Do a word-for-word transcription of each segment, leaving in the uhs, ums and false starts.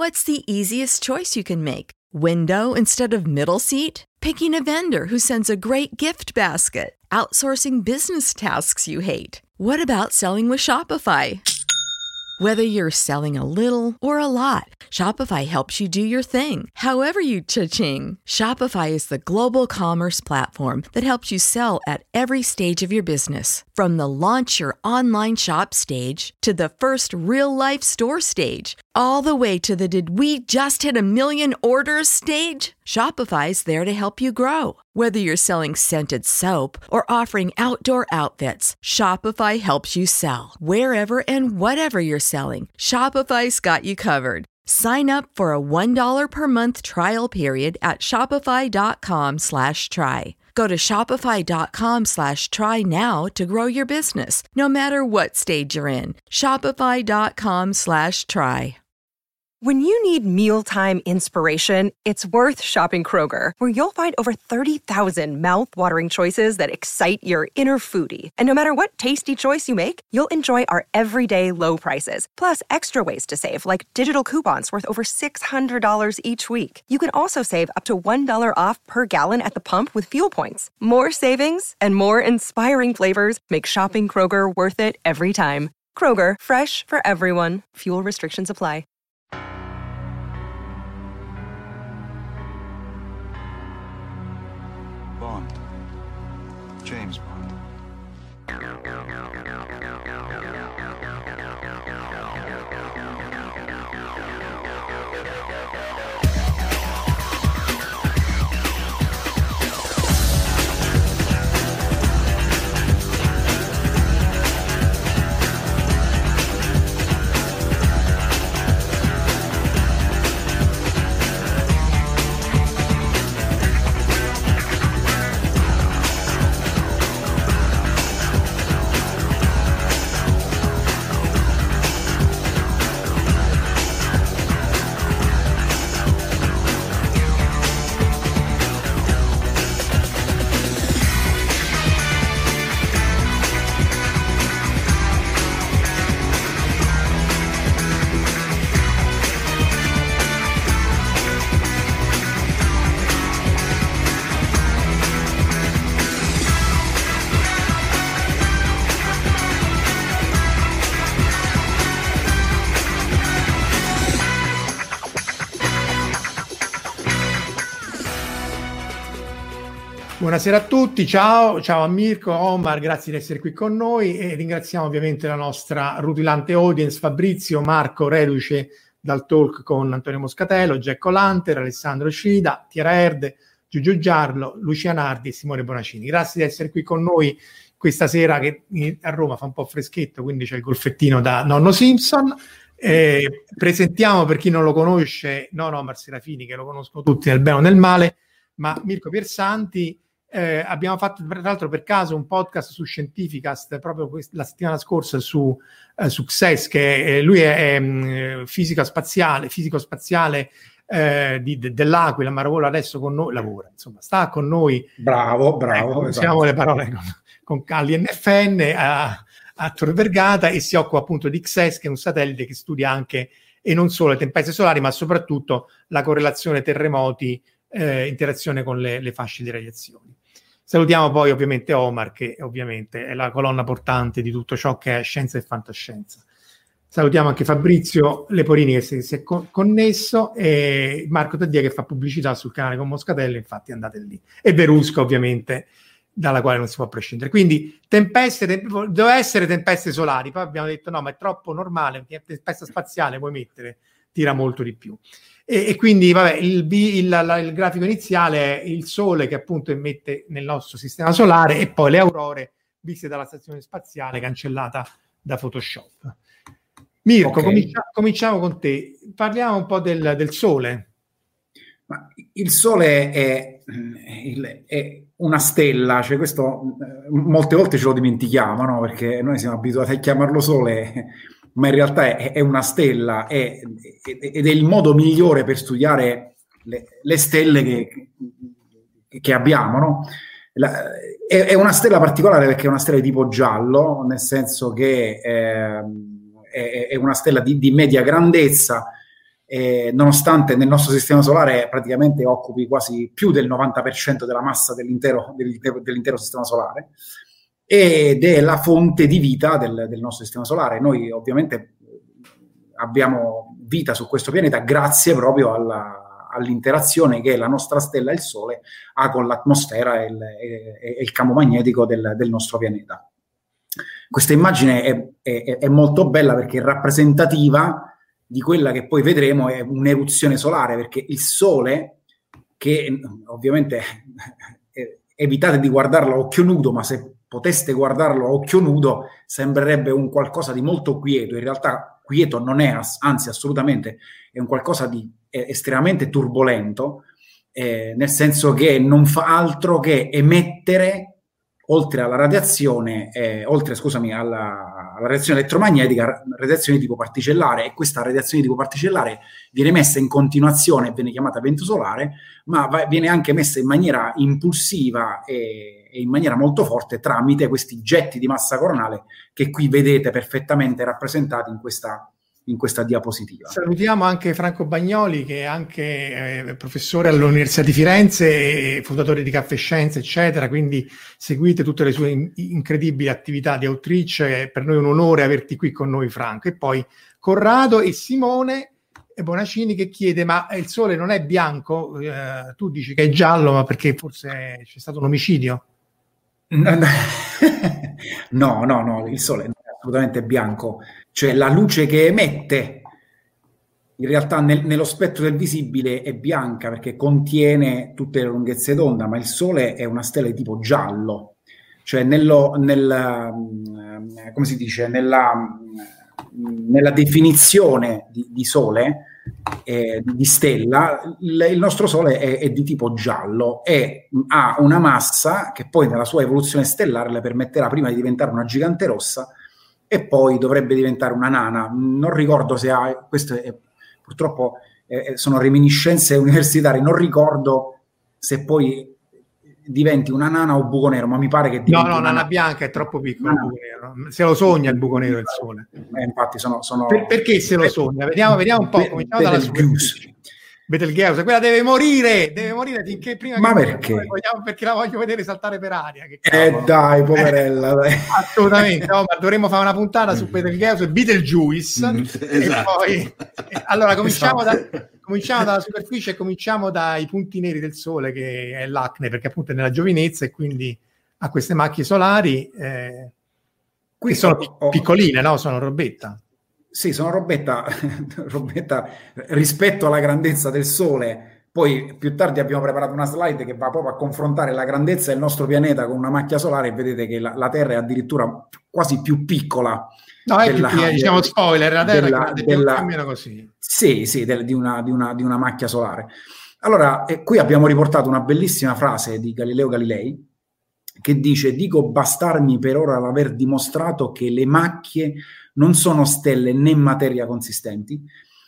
What's the easiest choice you can make? Window instead of middle seat? Picking a vendor who sends a great gift basket? Outsourcing business tasks you hate? What about selling with Shopify? Whether you're selling a little or a lot, Shopify helps you do your thing, however you cha-ching. Shopify is the global commerce platform that helps you sell at every stage of your business. From the launch your online shop stage to the first real-life store stage, all the way to the did we just hit a million orders stage. Shopify's there to help you grow. Whether you're selling scented soap or offering outdoor outfits, Shopify helps you sell. Wherever and whatever you're selling, Shopify's got you covered. Sign up for a one dollar per month trial period at shopify.com slash try. Go to shopify.com slash try now to grow your business, no matter what stage you're in. Shopify.com slash try. When you need mealtime inspiration, it's worth shopping Kroger, where you'll find over thirty thousand mouth-watering choices that excite your inner foodie. And no matter what tasty choice you make, you'll enjoy our everyday low prices, plus extra ways to save, like digital coupons worth over six hundred dollars each week. You can also save up to one dollar off per gallon at the pump with fuel points. More savings and more inspiring flavors make shopping Kroger worth it every time. Kroger, fresh for everyone. Fuel restrictions apply. Bond. James Bond. Buonasera a tutti, ciao, ciao a Mirko, Omar, grazie di essere qui con noi e ringraziamo ovviamente la nostra rutilante audience, Fabrizio, Marco, reduce dal talk con Antonio Moscatello, Jack O'Lanter, Alessandro Scida, Tiera Erde, Giugio Giarlo, Lucia Nardi e Simone Bonacini. Grazie di essere qui con noi questa sera che a Roma fa un po' freschetto, quindi c'è il golfettino da Nonno Simpson. Eh, presentiamo per chi non lo conosce, non Omar Serafini, che lo conoscono tutti nel bene o nel male, ma Mirko Piersanti. Eh, abbiamo fatto tra l'altro per caso un podcast su Scientificast proprio quest- la settimana scorsa su, eh, su X E S, che eh, lui è, è fisico spaziale, fisico spaziale eh, di, de, dell'Aquila, ma lavora adesso con noi, lavora, insomma, sta con noi. Bravo, bravo. Ecco, usiamo le parole con, con all'I N F N a, a Tor Vergata e si occupa appunto di X E S, che è un satellite che studia anche, e non solo le tempeste solari, ma soprattutto la correlazione terremoti, eh, interazione con le, le fasce di radiazioni. Salutiamo poi ovviamente Omar, che ovviamente è la colonna portante di tutto ciò che è scienza e fantascienza. Salutiamo anche Fabrizio Leporini, che si, si è co- connesso, e Marco Taddia, che fa pubblicità sul canale con Moscatello, infatti andate lì. E Verusca, ovviamente, dalla quale non si può prescindere. Quindi tempeste, temp- doveva essere tempeste solari, poi abbiamo detto no, ma è troppo normale, perché tempesta spaziale puoi mettere, tira molto di più. E, e quindi vabbè, il, il, la, il grafico iniziale è il Sole che appunto emette nel nostro sistema solare e poi le aurore viste dalla stazione spaziale cancellata da Photoshop. Mirko, okay. comincia, cominciamo con te. Parliamo un po' del, del Sole. Ma il Sole è, è, è una stella, cioè questo molte volte ce lo dimentichiamo, no? Perché noi siamo abituati a chiamarlo Sole, ma in realtà è, è una stella, è, ed è il modo migliore per studiare le, le stelle che, che abbiamo, no? La, è, è una stella particolare perché è una stella di tipo giallo, nel senso che eh, è, è una stella di, di media grandezza, eh, nonostante nel nostro sistema solare praticamente occupi quasi più del novanta per cento della massa dell'intero, dell'intero, dell'intero sistema solare, ed è la fonte di vita del, del nostro sistema solare. Noi ovviamente abbiamo vita su questo pianeta grazie proprio alla, all'interazione che la nostra stella, il Sole, ha con l'atmosfera e il, e, e il campo magnetico del, del nostro pianeta. Questa immagine è, è, è molto bella perché è rappresentativa di quella che poi vedremo è un'eruzione solare, perché il Sole, che ovviamente eh, evitate di guardarlo a occhio nudo, ma se poteste guardarlo a occhio nudo sembrerebbe un qualcosa di molto quieto. In realtà quieto non è, anzi assolutamente è un qualcosa di eh, estremamente turbolento, eh, nel senso che non fa altro che emettere, oltre alla radiazione, eh, oltre scusami alla, alla radiazione elettromagnetica, radiazione tipo particellare, e questa radiazione tipo particellare viene messa in continuazione e viene chiamata vento solare, ma va, viene anche messa in maniera impulsiva e, e in maniera molto forte tramite questi getti di massa coronale che qui vedete perfettamente rappresentati in questa in questa diapositiva. Salutiamo anche Franco Bagnoli, che è anche eh, professore all'Università di Firenze e fondatore di Caffè Scienze, eccetera, quindi seguite tutte le sue in- incredibili attività di autrice. Per noi è un onore averti qui con noi, Franco. E poi Corrado e Simone e Bonacini che chiede: ma il Sole non è bianco? Eh, tu dici che è giallo, ma perché forse c'è stato un omicidio? No, no, no, il Sole non è assolutamente bianco. Cioè la luce che emette in realtà nel, nello spettro del visibile è bianca perché contiene tutte le lunghezze d'onda, ma il Sole è una stella di tipo giallo, cioè nello, nel, come si dice, nella, nella definizione di, di Sole, eh, di stella, il, il nostro Sole è, è di tipo giallo e ha una massa che poi nella sua evoluzione stellare le permetterà prima di diventare una gigante rossa e poi dovrebbe diventare una nana. Non ricordo se ha, questo è, purtroppo eh, sono reminiscenze universitarie, non ricordo se poi diventi una nana o buco nero, ma mi pare che diventi no, no, una nana bianca è troppo piccolo, il buco nero. Se lo sogna il buco nero del Sole. Eh, infatti sono, sono... Per, perché se lo sogna? Vediamo, vediamo un po', cominciamo dalla superficie. Betelgeuse, quella deve morire, deve morire finché prima ma che perché? Vogliamo, perché la voglio vedere saltare per aria. Che eh dai, poverella. Dai. Assolutamente, no, ma dovremmo fare una puntata su Betelgeuse e Betelgeuse. Mm, esatto. E poi, eh, allora cominciamo, esatto. da, cominciamo dalla superficie e cominciamo dai punti neri del Sole, che è l'acne, perché appunto è nella giovinezza e quindi ha queste macchie solari, eh, che sono pic- piccoline, no? Sono robetta. Sì, sono robetta, robetta rispetto alla grandezza del Sole. Poi più tardi abbiamo preparato una slide che va proprio a confrontare la grandezza del nostro pianeta con una macchia solare e vedete che la, la Terra è addirittura quasi più piccola. No, è della, più piccola, diciamo spoiler, la Terra della, è della, più o meno così. Sì, sì, del, di, una, di, una, di una macchia solare. Allora, eh, qui abbiamo riportato una bellissima frase di Galileo Galilei che dice: dico bastarmi per ora l'aver dimostrato che le macchie non sono stelle né materia consistenti,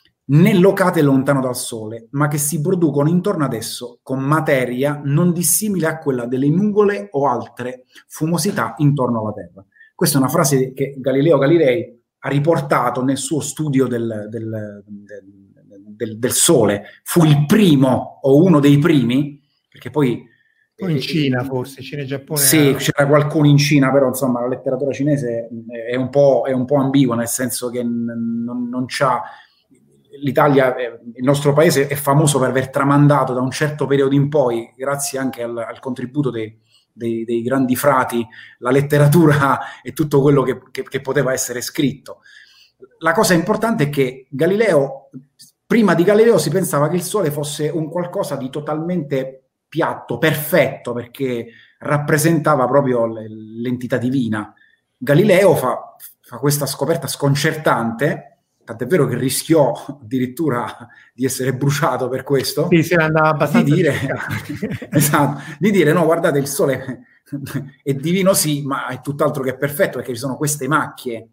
né locate lontano dal Sole, ma che si producono intorno ad esso con materia non dissimile a quella delle nuvole o altre fumosità intorno alla Terra. Questa è una frase che Galileo Galilei ha riportato nel suo studio del, del, del, del, del Sole. Fu il primo, o uno dei primi, perché poi... O in Cina forse, Cina e Giappone. Sì, era... c'era qualcuno in Cina, però insomma la letteratura cinese è un po', è un po' ambigua, nel senso che non, non c'ha... L'Italia, il nostro paese è famoso per aver tramandato da un certo periodo in poi, grazie anche al, al contributo dei, dei, dei grandi frati, la letteratura e tutto quello che, che, che poteva essere scritto. La cosa importante è che Galileo, prima di Galileo si pensava che il Sole fosse un qualcosa di totalmente piatto, perfetto, perché rappresentava proprio l'entità divina. Galileo fa, fa questa scoperta sconcertante, tant'è vero che rischiò addirittura di essere bruciato per questo. Sì, si andava abbastanza di dire, esatto, di dire no, guardate, il Sole è divino sì, ma è tutt'altro che perfetto, perché ci sono queste macchie.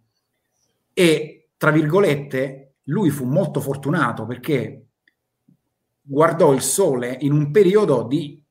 E, tra virgolette, lui fu molto fortunato perché guardò il Sole in un periodo di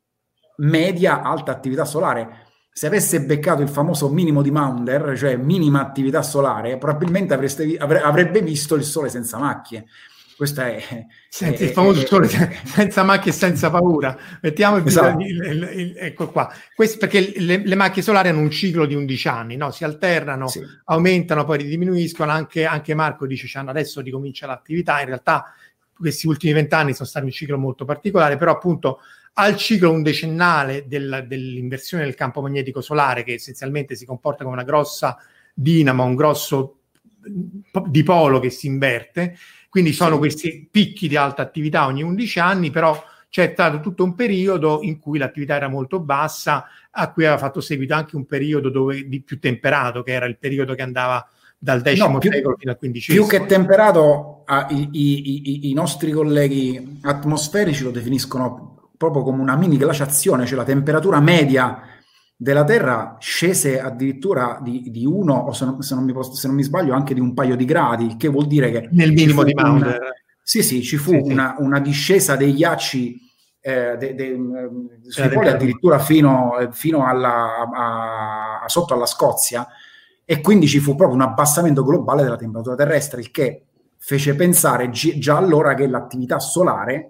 media alta attività solare. Se avesse beccato il famoso minimo di Maunder, cioè minima attività solare, probabilmente avreste, avre, avrebbe visto il Sole senza macchie. Questo è... Senti, è, il famoso è, sole è, senza macchie e senza paura. Mettiamo il, esatto. il, il, il, ecco qua. Questo perché le, le macchie solari hanno un ciclo di undici anni, no? Si alternano, Sì. aumentano, poi diminuiscono. Anche, anche Marco dice che adesso ricomincia l'attività. In realtà questi ultimi vent'anni sono stati un ciclo molto particolare, però appunto al ciclo un decennale del, dell'inversione del campo magnetico solare, che essenzialmente si comporta come una grossa dinamo, un grosso dipolo che si inverte, quindi sono sì. questi picchi di alta attività ogni undici anni, però c'è stato tutto un periodo in cui l'attività era molto bassa, a cui aveva fatto seguito anche un periodo dove, di più temperato, che era il periodo che andava dal decimo no, più, secolo fino al quindicesimo. Più che temperato, ah, i, i, i, i nostri colleghi atmosferici lo definiscono proprio come una mini glaciazione, cioè la temperatura media della Terra scese addirittura di, di uno, o se non, se, non mi posso, se non mi sbaglio anche di un paio di gradi, il che vuol dire che... Nel minimo di Maunder. Una, sì, sì, ci fu sì, una, sì. una discesa dei ghiacci eh, de, de, sui poli addirittura fino, fino alla, a, a, sotto alla Scozia, e quindi ci fu proprio un abbassamento globale della temperatura terrestre, il che fece pensare gi- già allora che l'attività solare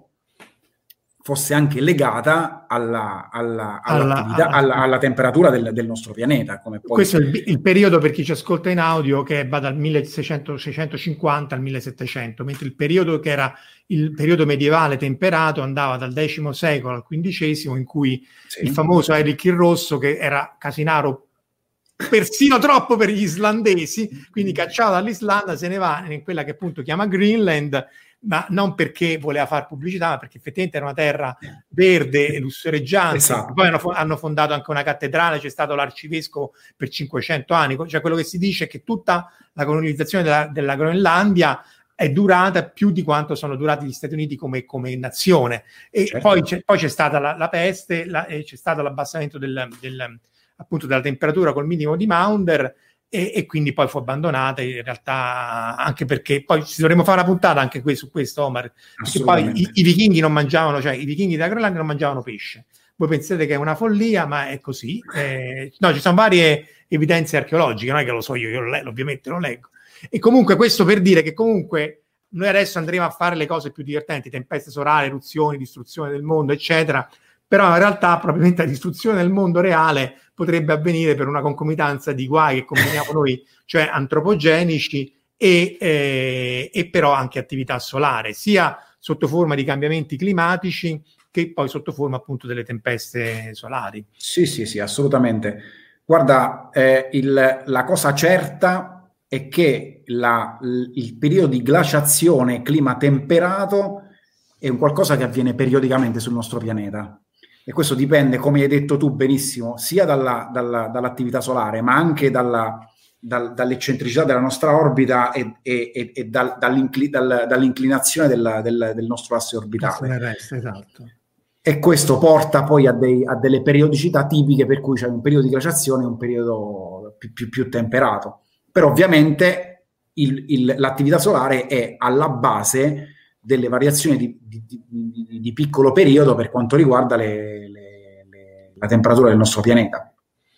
fosse anche legata alla, alla, all'attività, alla, alla, alla temperatura del, del nostro pianeta. Come poi... Questo è il, il periodo, per chi ci ascolta in audio, che va dal milleseicentoseicentocinquanta al millesettecento, mentre il periodo che era il periodo medievale temperato andava dal decimo secolo al quindicesimo, in cui sì. il famoso Eric il Rosso, che era casinaro persino troppo per gli islandesi, quindi cacciato dall'Islanda, se ne va in quella che appunto chiama Greenland, ma non perché voleva fare pubblicità, ma perché effettivamente era una terra verde e lussureggiante. Esatto. Poi hanno, hanno fondato anche una cattedrale, c'è stato l'arcivescovo per cinquecento anni. Cioè quello che si dice è che tutta la colonizzazione della, della Groenlandia è durata più di quanto sono durati gli Stati Uniti come, come nazione. E certo. poi, c'è, poi c'è stata la, la peste, la, e c'è stato l'abbassamento del, del, appunto della temperatura col minimo di Maunder, E, e quindi poi fu abbandonata in realtà, anche perché poi ci dovremmo fare una puntata anche qui su questo, Omar, perché poi i, i vichinghi non mangiavano, cioè i vichinghi della Groenlandia non mangiavano pesce. Voi pensate che è una follia, ma è così. Eh, no, ci sono varie evidenze archeologiche, non è che lo so io, io lo leggo, ovviamente lo leggo. E comunque questo per dire che comunque noi adesso andremo a fare le cose più divertenti, tempeste solari, eruzioni, distruzione del mondo, eccetera, però in realtà probabilmente la distruzione del mondo reale potrebbe avvenire per una concomitanza di guai che combiniamo noi, cioè antropogenici e, eh, e però anche attività solare, sia sotto forma di cambiamenti climatici che poi sotto forma appunto delle tempeste solari. Sì, sì, sì, assolutamente. Guarda, eh, il, la cosa certa è che la, il periodo di glaciazione clima temperato è un qualcosa che avviene periodicamente sul nostro pianeta. E questo dipende, come hai detto tu benissimo, sia dalla, dalla, dall'attività solare, ma anche dalla, dal, dall'eccentricità della nostra orbita e, e, e dal, dall'incli, dal, dall'inclinazione del, del, del nostro asse orbitale. Resto, esatto. E questo porta poi a, dei, a delle periodicità tipiche, per cui c'è un periodo di glaciazione e un periodo più, più, più temperato. Però ovviamente il, il, l'attività solare è alla base delle variazioni di, di, di, di piccolo periodo per quanto riguarda le, le, le, la temperatura del nostro pianeta.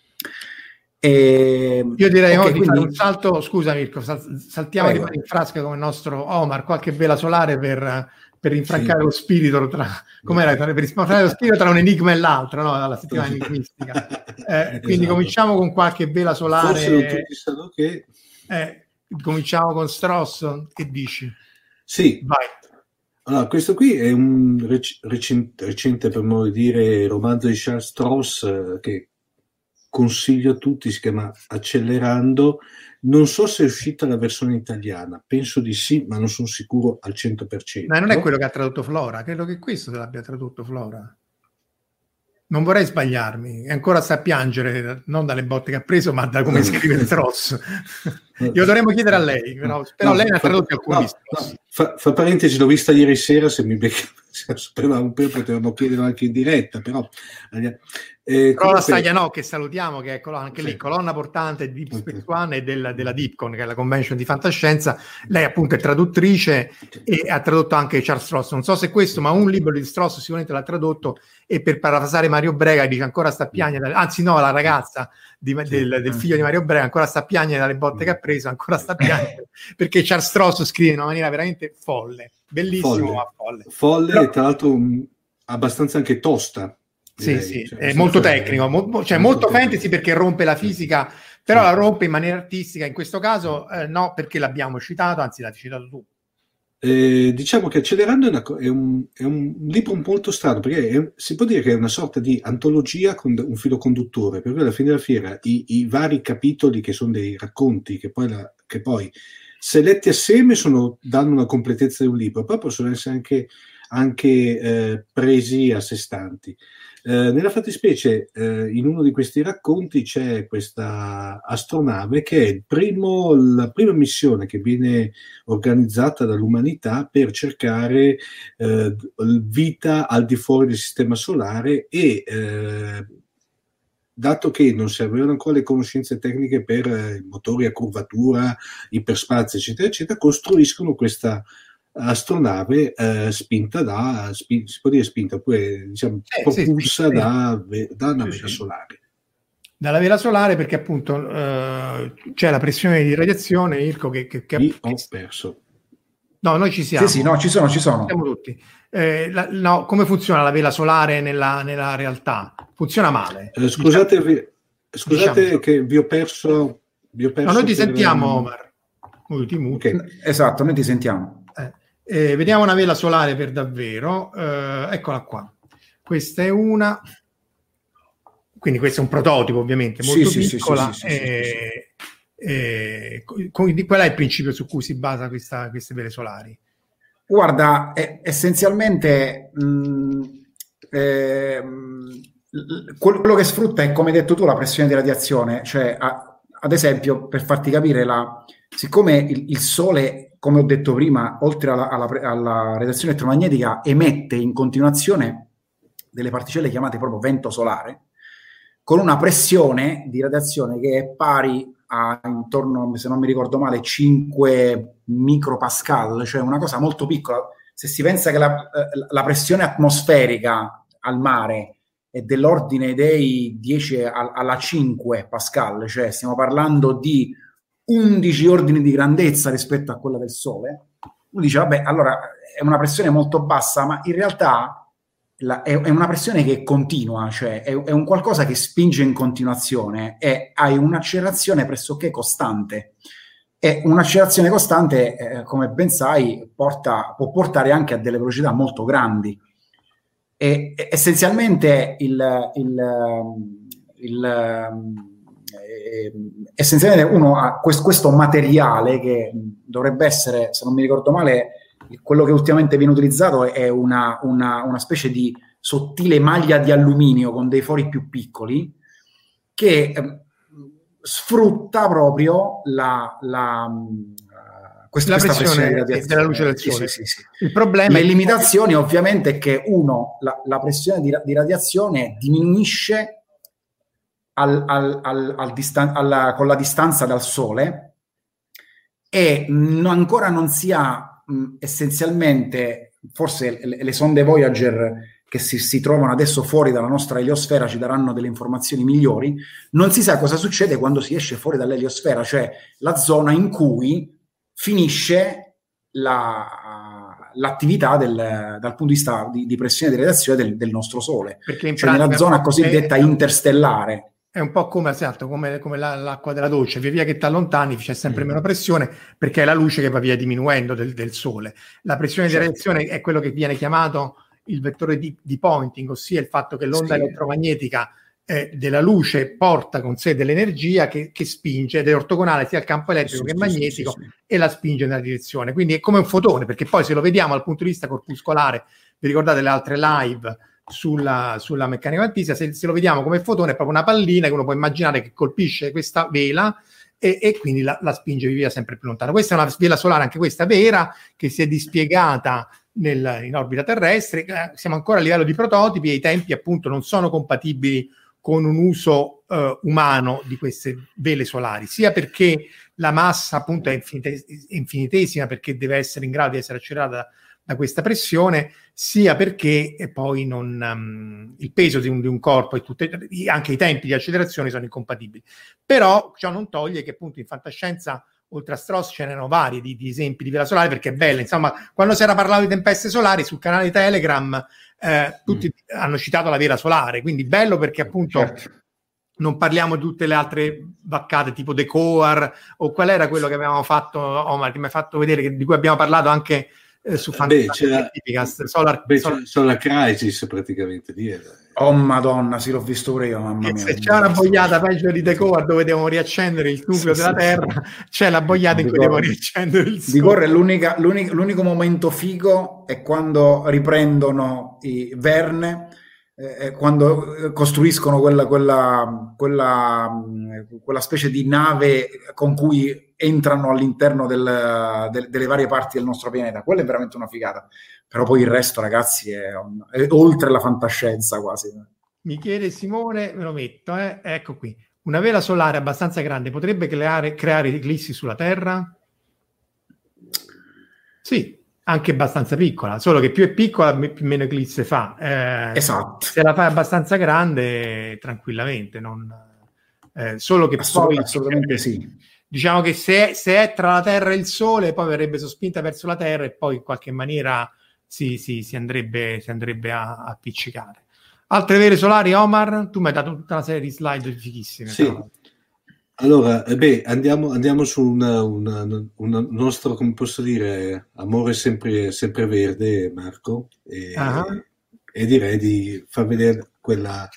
E, Io direi okay, di quindi... fare un salto, scusa Mirko, sal, saltiamo Prego. di fare in frasca come il nostro Omar, qualche vela solare per, per rinfrancare sì. lo spirito tra, com'era, per rinfrancare lo spirito tra un enigma e l'altro, no? Dalla settimana enigmistica. Eh, quindi esatto. Cominciamo con qualche vela solare. Forse non tutti sanno che... Eh, cominciamo con Stross, che dici? Sì. Vai. Allora, questo qui è un rec- recente, recente, per modo di dire, romanzo di Charles Stross eh, che consiglio a tutti, si chiama Accelerando. Non so se è uscita la versione italiana, penso di sì, ma non sono sicuro al cento per cento. Ma non è quello che ha tradotto Flora, credo che questo te l'abbia tradotto Flora. Non vorrei sbagliarmi, e ancora sta a piangere, non dalle botte che ha preso, ma da come scrive Stross. Io dovremmo chiedere a lei, però, però no, lei ne ha tradotto alcuni. No, no, fa, fa parentesi, l'ho vista ieri sera, se mi becca, se sapevamo più potevamo chiederlo anche in diretta, però... Eh, però la Staglianò, che salutiamo, che è col- anche sì. lì colonna portante di Deep Space One e del, della DeepCon, che è la convention di fantascienza. Lei appunto è traduttrice e ha tradotto anche Charles Stross. Non so se questo, ma un libro di Stross sicuramente l'ha tradotto, e per parafrasare Mario Brega dice ancora sta a piangere, anzi no, la ragazza di, del, del figlio di Mario Brega ancora sta a piangere dalle botte che ha preso, ancora sta a piangere perché Charles Stross scrive in una maniera veramente folle. bellissimo, folle, ma folle. folle Però, e tra l'altro um, abbastanza anche tosta. Sì, Direi. sì, Cioè, è molto senza- tecnico, mo- cioè molto molto tecnico. fantasy perché rompe la fisica, però Sì. la rompe in maniera artistica. In questo caso eh, no, perché l'abbiamo citato, anzi l'hai citato tu. Eh, diciamo che Accelerando è, una co- è un, è un libro molto strano, perché è- si può dire che è una sorta di antologia con un filo conduttore, per cui alla fine della fiera i, i vari capitoli, che sono dei racconti, che poi, la- che poi se letti assieme sono, danno una completezza di un libro, poi possono essere anche, anche eh, presi a sé stanti. Eh, nella fattispecie, eh, in uno di questi racconti c'è questa astronave che è il primo, la prima missione che viene organizzata dall'umanità per cercare eh, vita al di fuori del sistema solare e eh, dato che non si avevano ancora le conoscenze tecniche per eh, motori a curvatura, iperspazio, eccetera, eccetera, costruiscono questa astronave eh, spinta da, spi- si può dire spinta, oppure diciamo, Eh, sì, propulsa sì, sì. da, ve- da una Sì, vela sì. solare. Dalla vela solare, perché appunto eh, c'è la pressione di radiazione, Irco, che, che, che- Vi ho che- perso. no, noi ci siamo. Sì, sì, no, ci sono, ci sono. Siamo tutti. Eh, la- no, come funziona la vela solare nella, nella realtà? Funziona male. Eh, scusate, vi- scusate diciamo. che vi ho perso. Vi ho perso No, noi ti per- sentiamo, Omar. Noi ti muti. Ok. Esatto, noi ti sentiamo. Eh, eh, vediamo una vela solare per davvero. Eh, eccola qua. Questa è una. Quindi questo è un prototipo, ovviamente, Sì, molto sì, sì, piccola. sì, sì, sì, sì, eh, eh, quindi qual è il principio su cui si basa questa, queste vele solari? Guarda, è- essenzialmente mh, ehm, l- quello che sfrutta è, come hai detto tu, la pressione di radiazione. Cioè, a- ad esempio, per farti capire, la, siccome il, il Sole, come ho detto prima, oltre alla, alla, pre- alla radiazione elettromagnetica, emette in continuazione delle particelle chiamate proprio vento solare, con una pressione di radiazione che è pari a intorno, se non mi ricordo male, cinque micropascal, cioè una cosa molto piccola. Se si pensa che la, la pressione atmosferica al mare è dell'ordine dei dieci alla cinque pascal, cioè stiamo parlando di undici ordini di grandezza rispetto a quella del Sole, uno dice, vabbè, allora è una pressione molto bassa, ma in realtà la, è, è una pressione che è continua, cioè è, è un qualcosa che spinge in continuazione e hai un'accelerazione pressoché costante. E un'accelerazione costante, eh, come ben sai, porta, può portare anche a delle velocità molto grandi. E, e essenzialmente il, il, il eh, essenzialmente uno ha questo, questo materiale che dovrebbe essere, se non mi ricordo male, quello che ultimamente viene utilizzato è una, una, una specie di sottile maglia di alluminio con dei fori più piccoli che eh, sfrutta proprio la, la, uh, questa, La questa pressione, pressione di sì, radiazione della luce del Sì, Sole. sì, sì, sì. Il problema Le è che- limitazioni ovviamente è che uno, la, la pressione di, di radiazione diminuisce al, al, al, al distan- alla, con la distanza dal Sole e non, ancora non si ha mh, essenzialmente, forse le, le sonde Voyager che si, si trovano adesso fuori dalla nostra eliosfera ci daranno delle informazioni migliori, non si sa cosa succede quando si esce fuori dall'eliosfera, cioè la zona in cui finisce la, l'attività del, dal punto di vista di, di pressione di radiazione del, del nostro Sole, perché in cioè nella pratica zona cosiddetta è- interstellare. È un po' come, esatto, come, come la- l'acqua della doccia, via via che ti allontani c'è sempre Mm. meno pressione perché è la luce che va via diminuendo del, del Sole. La pressione Certo. di radiazione è quello che viene chiamato il vettore di, di Poynting, ossia il fatto che l'onda Sì. elettromagnetica eh, della luce porta con sé dell'energia che, che spinge ed è ortogonale sia al campo elettrico Sì, che sì, magnetico sì, sì, sì. e la spinge nella direzione. Quindi è come un fotone, perché poi se lo vediamo dal punto di vista corpuscolare, vi ricordate le altre live sulla, sulla meccanica quantistica, se, se lo vediamo come fotone è proprio una pallina che uno può immaginare che colpisce questa vela e, e quindi la, la spinge via sempre più lontano. Questa è una vela solare, anche questa vera, che si è dispiegata nel, in orbita terrestre. Eh, siamo ancora a livello di prototipi e i tempi appunto non sono compatibili con un uso eh, umano di queste vele solari, sia perché la massa appunto è infinite, infinitesima, perché deve essere in grado di essere accelerata da, da questa pressione, sia perché e poi non, um, il peso di un, di un corpo e tutte, anche i tempi di accelerazione sono incompatibili. Però ciò non toglie che appunto in fantascienza oltre a Strauss ce n'erano vari di, di esempi di vela solare, perché è bella, insomma, quando si era parlato di tempeste solari sul canale Telegram eh, tutti mm. hanno citato la vela solare, quindi bello perché appunto certo. non parliamo di tutte le altre vaccate tipo The Core, o qual era quello che avevamo fatto, Omar, che mi hai fatto vedere, che, di cui abbiamo parlato anche eh, su Fantastica Solar, beh, Solar... Solar Crisis praticamente di oh madonna, sì, l'ho visto pure io, mamma mia. Se c'è una boiata peggio di The Core dove devono riaccendere il nucleo sì, della sì, Terra, sì. c'è la boiata in cui devono riaccendere il sole. The Core è l'unica, l'unico, l'unico momento figo è quando riprendono i Verne, eh, quando costruiscono quella, quella, quella, quella specie di nave con cui entrano all'interno del, del, delle varie parti del nostro pianeta. Quella è veramente una figata. Però poi il resto, ragazzi, è, è oltre la fantascienza quasi. Mi chiede Simone, me lo metto, eh? Ecco qui. Una vela solare abbastanza grande potrebbe creare, creare eclissi sulla Terra? Sì, anche abbastanza piccola, solo che più è piccola più meno eclisse fa. Eh, esatto. Se la fai abbastanza grande, tranquillamente. Non, eh, solo che Assolut- poi... Assolutamente eh, sì. Diciamo che se, se è tra la Terra e il Sole, poi verrebbe sospinta verso la Terra e poi in qualche maniera si, si, si andrebbe, si andrebbe a, a appiccicare. Altre vele solari, Omar? Tu mi hai dato tutta una serie di slide fighissime. Sì. Però. Allora, eh beh, andiamo, andiamo su una, una, un nostro, come posso dire, amore sempre, sempre verde, Marco, e, uh-huh. e direi di far vedere quella...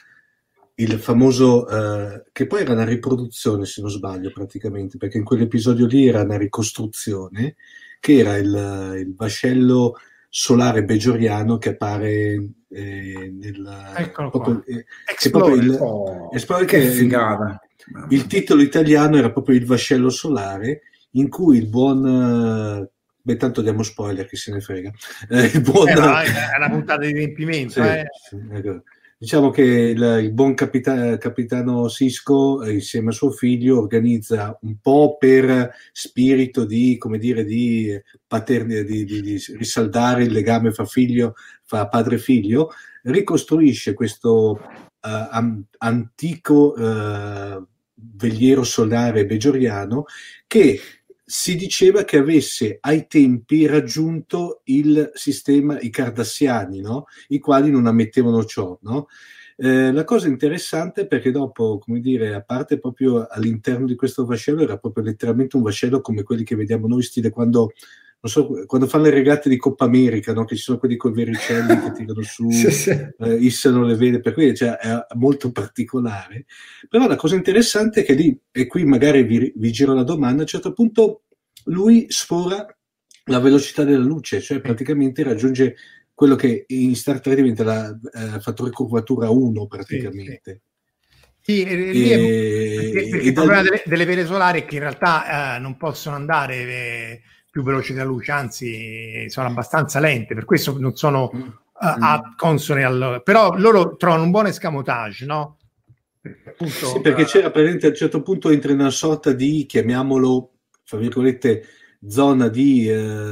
il famoso, uh, che poi era una riproduzione se non sbaglio praticamente, perché in quell'episodio lì era una ricostruzione, che era il, il vascello solare bejoriano che appare eh, nel... Eccolo proprio, qua. Eh, che proprio il, oh, che, che figata. Il, il titolo italiano era proprio il vascello solare, in cui il buon... Beh, tanto diamo spoiler, chi se ne frega. Eh, il buon... eh, ma è una puntata di riempimento, sì, eh. sì, ecco. Diciamo che il, il buon capita- capitano Sisko, eh, insieme a suo figlio, organizza un po' per spirito di, come dire, di, paterni- di, di, di risaldare il legame fra figlio, fra padre e figlio, ricostruisce questo uh, am- antico uh, veliero solare bejoriano che si diceva che avesse ai tempi raggiunto il sistema, i cardassiani, no? I quali non ammettevano ciò, no? Eh, la cosa interessante è perché dopo, come dire, a parte proprio all'interno di questo vascello, era proprio letteralmente un vascello come quelli che vediamo noi, stile quando, non so, quando fanno le regate di Coppa America, no? Che ci sono quelli con i vericelli che tirano su, sì, sì. Eh, issano le vele, per cui cioè, è molto particolare. Però la cosa interessante è che lì, e qui magari vi, vi giro la domanda, a un certo punto lui sfora la velocità della luce, cioè praticamente raggiunge quello che in Star Trek diventa la eh, fattore curvatura uno praticamente. Sì, sì. Sì, e, e, perché, perché il problema delle, delle vele solari è che in realtà eh, non possono andare eh, più veloci della luce, anzi sono abbastanza lente, per questo non sono mm. uh, consone al... però loro trovano un buon escamotage, no? Appunto, sì, perché uh, c'era presente a un certo punto entra in una sorta di, chiamiamolo, fra virgolette, zona di,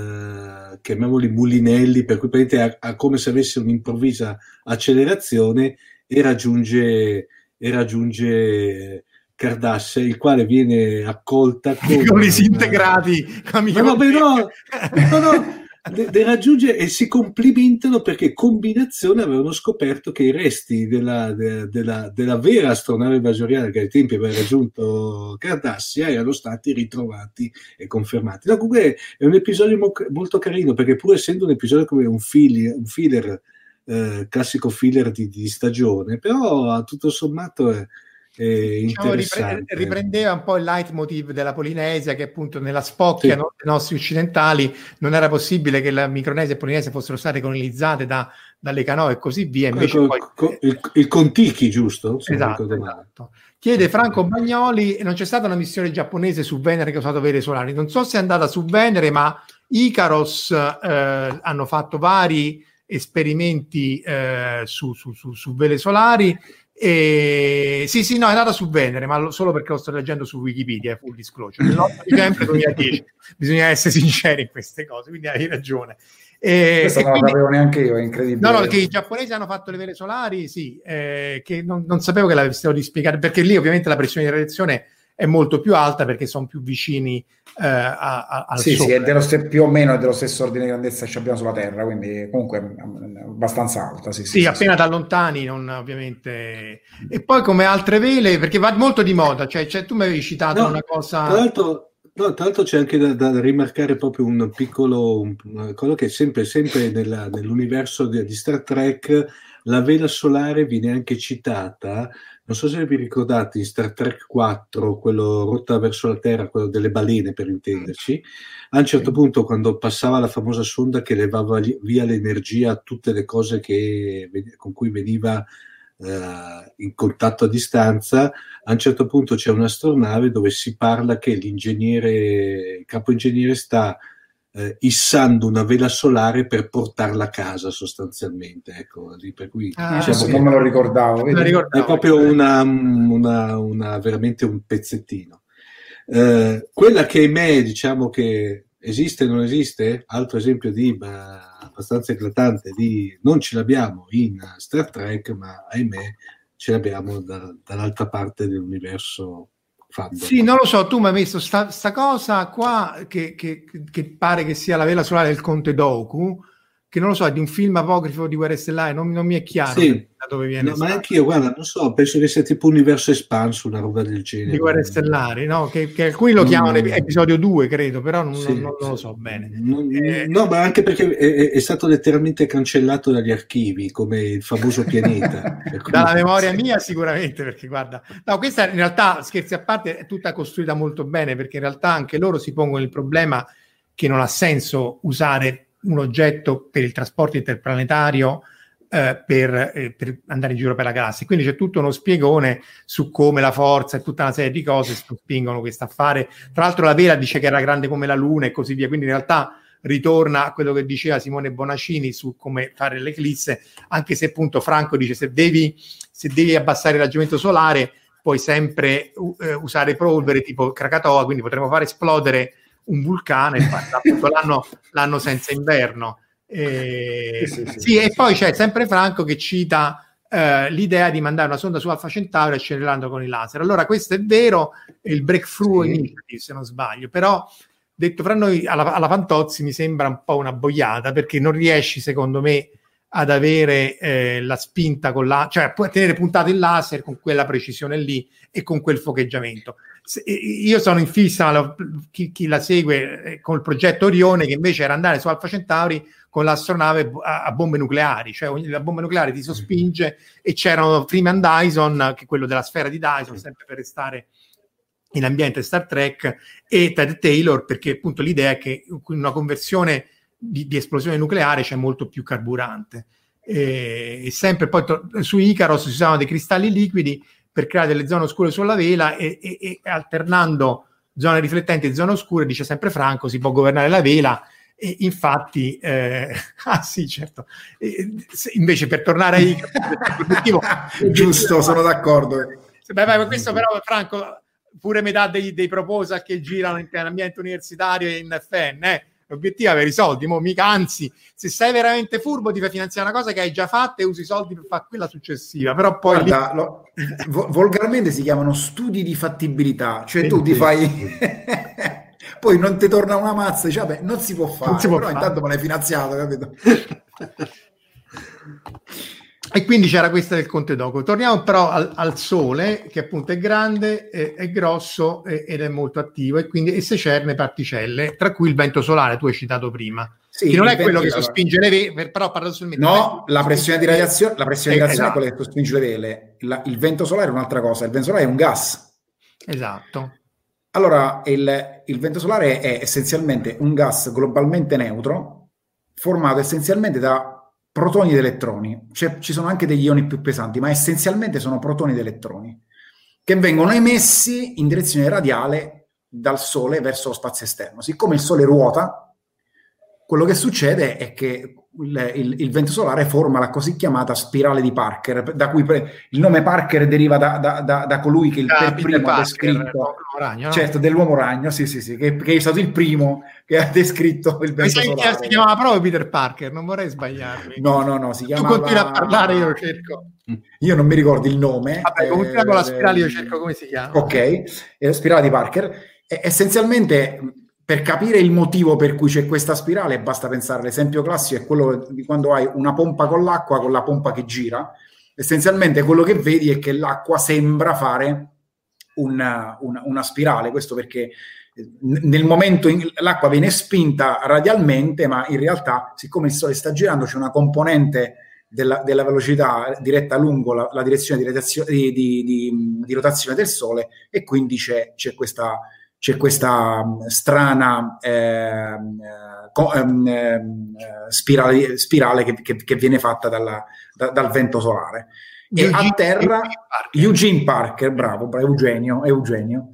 eh, chiamiamoli mulinelli, per cui praticamente ha, ha come se avesse un'improvvisa accelerazione e raggiunge, e raggiunge Cardassia, il quale viene accolta con, con i disintegrati. No, no, no, no, no. Le, le raggiunge e si complimentano perché combinazione avevano scoperto che i resti della, de, della, della vera astronave bajoriana che ai tempi aveva raggiunto Cardassia erano stati ritrovati e confermati. No, comunque è un episodio mo- molto carino perché pur essendo un episodio come un filler, un filler eh, classico filler di, di stagione, però tutto sommato è Diciamo, ripre- riprendeva un po' il leitmotiv della Polinesia, che appunto nella spocchia sì. no, dei nostri occidentali non era possibile che la Micronesia e Polinesia fossero state colonizzate da, dalle canoe e così via. Invece co- poi... co- il, il Contiki, giusto? Esatto, esatto. Chiede Franco Bagnoli: non c'è stata una missione giapponese su Venere che ha usato vele solari? Non so se è andata su Venere, ma Icaros eh, hanno fatto vari esperimenti eh, su, su, su, su vele solari. E... sì sì no è andata su Venere, ma lo, solo perché lo sto leggendo su Wikipedia, full disclosure, nell'otto dicembre duemiladieci. Bisogna essere sinceri in queste cose, quindi hai ragione. E, questo e non quindi... lo sapevo neanche io, è incredibile. No, no, che i giapponesi hanno fatto le vele solari, sì, eh, che non, non sapevo che l'avessero di spiegare, perché lì ovviamente la pressione di radiazione è molto più alta perché sono più vicini eh, a, a, al sì, Sole. Sì, è dello st- più o meno dello stesso ordine di grandezza che abbiamo sulla Terra, quindi comunque è abbastanza alta. Sì, sì, sì, sì, appena sì. da lontani, non ovviamente. E poi come altre vele, perché va molto di moda, cioè, cioè tu mi avevi citato No, una cosa. Tra l'altro, no, tra l'altro c'è anche da, da rimarcare proprio un piccolo, un, una cosa che sempre, sempre nella, nell'universo di, di Star Trek, la vela solare viene anche citata. Non so se vi ricordate in Star Trek quattro, quello Rotta verso la Terra, quello delle balene per intenderci, a un certo punto quando passava la famosa sonda che levava via l'energia a tutte le cose che, con cui veniva eh, in contatto a distanza, a un certo punto c'è un'astronave dove si parla che l'ingegnere, il capo ingegnere sta eh, issando una vela solare per portarla a casa sostanzialmente, ecco, lì, per cui Ah, Adesso diciamo non che me lo ricordavo, me la vedi? ricordavo. è proprio una, una, una veramente un pezzettino. Eh, quella che ahimè diciamo che esiste o non esiste, altro esempio di ma, abbastanza eclatante di non ce l'abbiamo in Star Trek, ma ahimè ce l'abbiamo da, dall'altra parte dell'universo fandom. Sì, non lo so, tu mi hai messo sta, sta cosa qua che, che, che pare che sia la vela solare del Conte Dooku, che non lo so, è di un film apocrifo di Guerre Stellari, non, non mi è chiaro Sì, da dove viene. no, ma anch'io, guarda, non so, penso che sia tipo universo espanso, una roba del genere. Di Guerre Stellari, no? Che, che alcuni lo non, chiamano non, episodio due, credo, però non, sì, non, non lo sì. so bene. Non, Eh, no, ma anche perché è, è stato letteralmente cancellato dagli archivi, come il famoso pianeta. Dalla memoria mia sicuramente, perché guarda, no, questa in realtà, scherzi a parte, è tutta costruita molto bene, perché in realtà anche loro si pongono il problema che non ha senso usare un oggetto per il trasporto interplanetario eh, per, eh, per andare in giro per la galassia. Quindi c'è tutto uno spiegone su come la forza e tutta una serie di cose spingono questo affare. Tra l'altro la vela dice che era grande come la Luna e così via, quindi in realtà ritorna a quello che diceva Simone Bonacini su come fare l'eclisse, anche se appunto Franco dice se devi, se devi abbassare il raggiamento solare puoi sempre uh, usare polvere tipo Krakatoa, quindi potremmo far esplodere un vulcano e appunto l'anno, l'anno senza inverno. E, sì, sì, sì, sì, sì, e sì, poi sì. c'è sempre Franco che cita eh, l'idea di mandare una sonda su Alpha Centauri accelerando con i laser. Allora questo è vero, è il Breakthrough Sì. Initiative se non sbaglio, però detto fra noi alla, alla Fantozzi mi sembra un po' una boiata, perché non riesci secondo me ad avere eh, la spinta con la, cioè puoi tenere puntato il laser con quella precisione lì e con quel focheggiamento. Se, io sono in fissa, la, chi, chi la segue eh, con il progetto Orione, che invece era andare su Alpha Centauri con l'astronave a, a bombe nucleari, cioè la bomba nucleare ti sospinge, e c'erano Freeman Dyson, che è quello della sfera di Dyson, sempre per restare in ambiente Star Trek, e Ted Taylor, perché appunto l'idea è che in una conversione di, di esplosione nucleare c'è molto più carburante. E, e sempre poi to- su Icaros si usavano dei cristalli liquidi per creare delle zone oscure sulla vela, e, e, e alternando zone riflettenti e zone oscure, dice sempre Franco, si può governare la vela. E infatti eh, ah sì, certo, e, se, invece per tornare a Icaros giusto, sono d'accordo. Beh, beh, questo però Franco pure metà dei, dei proposal che girano in ambiente universitario e in F N, eh. L'obiettivo è avere i soldi, mo mica, anzi, se sei veramente furbo ti fai finanziare una cosa che hai già fatta e usi i soldi per fare quella successiva, però poi Guarda, lì... lo, vo- volgarmente si chiamano studi di fattibilità, cioè tu ti fai poi non ti torna una mazza, dici, vabbè, non si può fare, Non si può però fare. intanto me l'hai finanziato, capito? E quindi c'era questa del Conte Dooku. Torniamo però al, al Sole, che appunto è grande, è, è grosso e, ed è molto attivo, e quindi esse cerne particelle, tra cui il vento solare, tu hai citato prima, Sì, che non il è quello vento- che sospinge le vele, però paradossalmente... No, la pressione di radiazione, la pressione di Eh, radiazione esatto. è quella che sospinge le vele. La- il vento solare è un'altra cosa, il vento solare è un gas. Esatto. Allora, il, il vento solare è essenzialmente un gas globalmente neutro, formato essenzialmente da protoni ed elettroni. Cioè, ci sono anche degli ioni più pesanti, ma essenzialmente sono protoni ed elettroni, che vengono emessi in direzione radiale dal Sole verso lo spazio esterno. Siccome il Sole ruota, quello che succede è che il, il, il vento solare forma la così chiamata spirale di Parker, da cui pre- il nome Parker deriva da, da, da, da colui che il Ah, per Peter primo ha Parker, descritto, l'uomo ragno, no? certo, dell'uomo ragno, sì sì sì, che, che è stato il primo che ha descritto il Mi vento sa che solare. si chiamava proprio Peter Parker, non vorrei sbagliarmi. No, no, no, si Tu chiamava... continui a parlare, io lo cerco. Io non mi ricordo il nome. Vabbè, continua con la spirale, io cerco come si chiama. Ok, eh, spirale di Parker. E, essenzialmente, per capire il motivo per cui c'è questa spirale, basta pensare, l'esempio classico è quello di quando hai una pompa con l'acqua, con la pompa che gira. Essenzialmente quello che vedi è che l'acqua sembra fare una, una, una spirale, questo perché nel momento in l'acqua viene spinta radialmente, ma in realtà, siccome il Sole sta girando, c'è una componente della, della velocità diretta lungo la, la direzione di, rotazione, di, di, di, di rotazione del Sole, e quindi c'è, c'è questa c'è questa strana eh, eh, spirale, spirale che, che, che viene fatta dalla, da, dal vento solare. Eugene, e a terra Eugene Parker, Eugene Parker bravo, bravo Eugenio, Eugenio.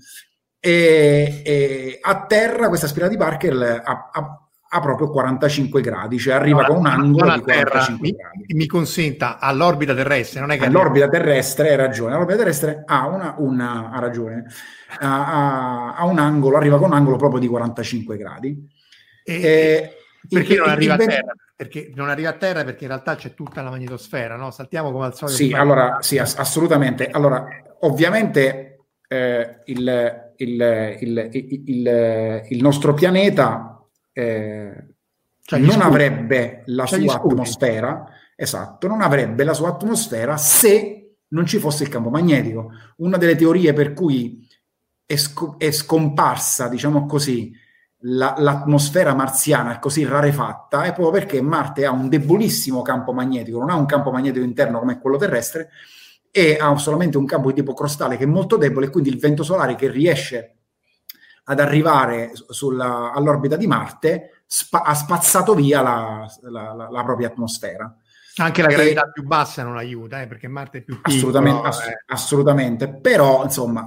E, e a terra questa spirale di Parker ha, ha, ha proprio quarantacinque gradi, cioè arriva allora, con un angolo di quarantacinque terra, gradi. Mi, mi consenta, all'orbita terrestre, non è che all'orbita terrestre, hai ragione, all'orbita terrestre ha una, una ha ragione, ha, ha un angolo, arriva con un angolo proprio di quarantacinque gradi. E, e, perché il, non arriva il, a terra? Perché non arriva a terra perché in realtà c'è tutta la magnetosfera, no? Saltiamo come al solito. Sì, allora, sì, ass- assolutamente. Allora, ovviamente eh, il, il, il, il, il, il nostro pianeta eh, cioè non scudi. avrebbe la cioè sua atmosfera, esatto, non avrebbe la sua atmosfera se non ci fosse il campo magnetico. Una delle teorie per cui è, sc- è scomparsa, diciamo così, la, l'atmosfera marziana è così rarefatta è proprio perché Marte ha un debolissimo campo magnetico, non ha un campo magnetico interno come quello terrestre, e ha solamente un campo di tipo crostale che è molto debole, e quindi il vento solare che riesce ad arrivare sulla, all'orbita di Marte spa, ha spazzato via la, la, la, la propria atmosfera. Anche la gravità e, più bassa non aiuta, eh, perché Marte è più piccolo. Assolutamente, ass- eh. assolutamente. Però, insomma,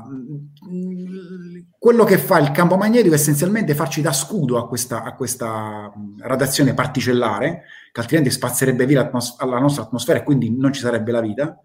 quello che fa il campo magnetico è essenzialmente farci da scudo a questa, a questa radiazione particellare, che altrimenti spazzerebbe via l'atmos- la nostra atmosfera e quindi non ci sarebbe la vita.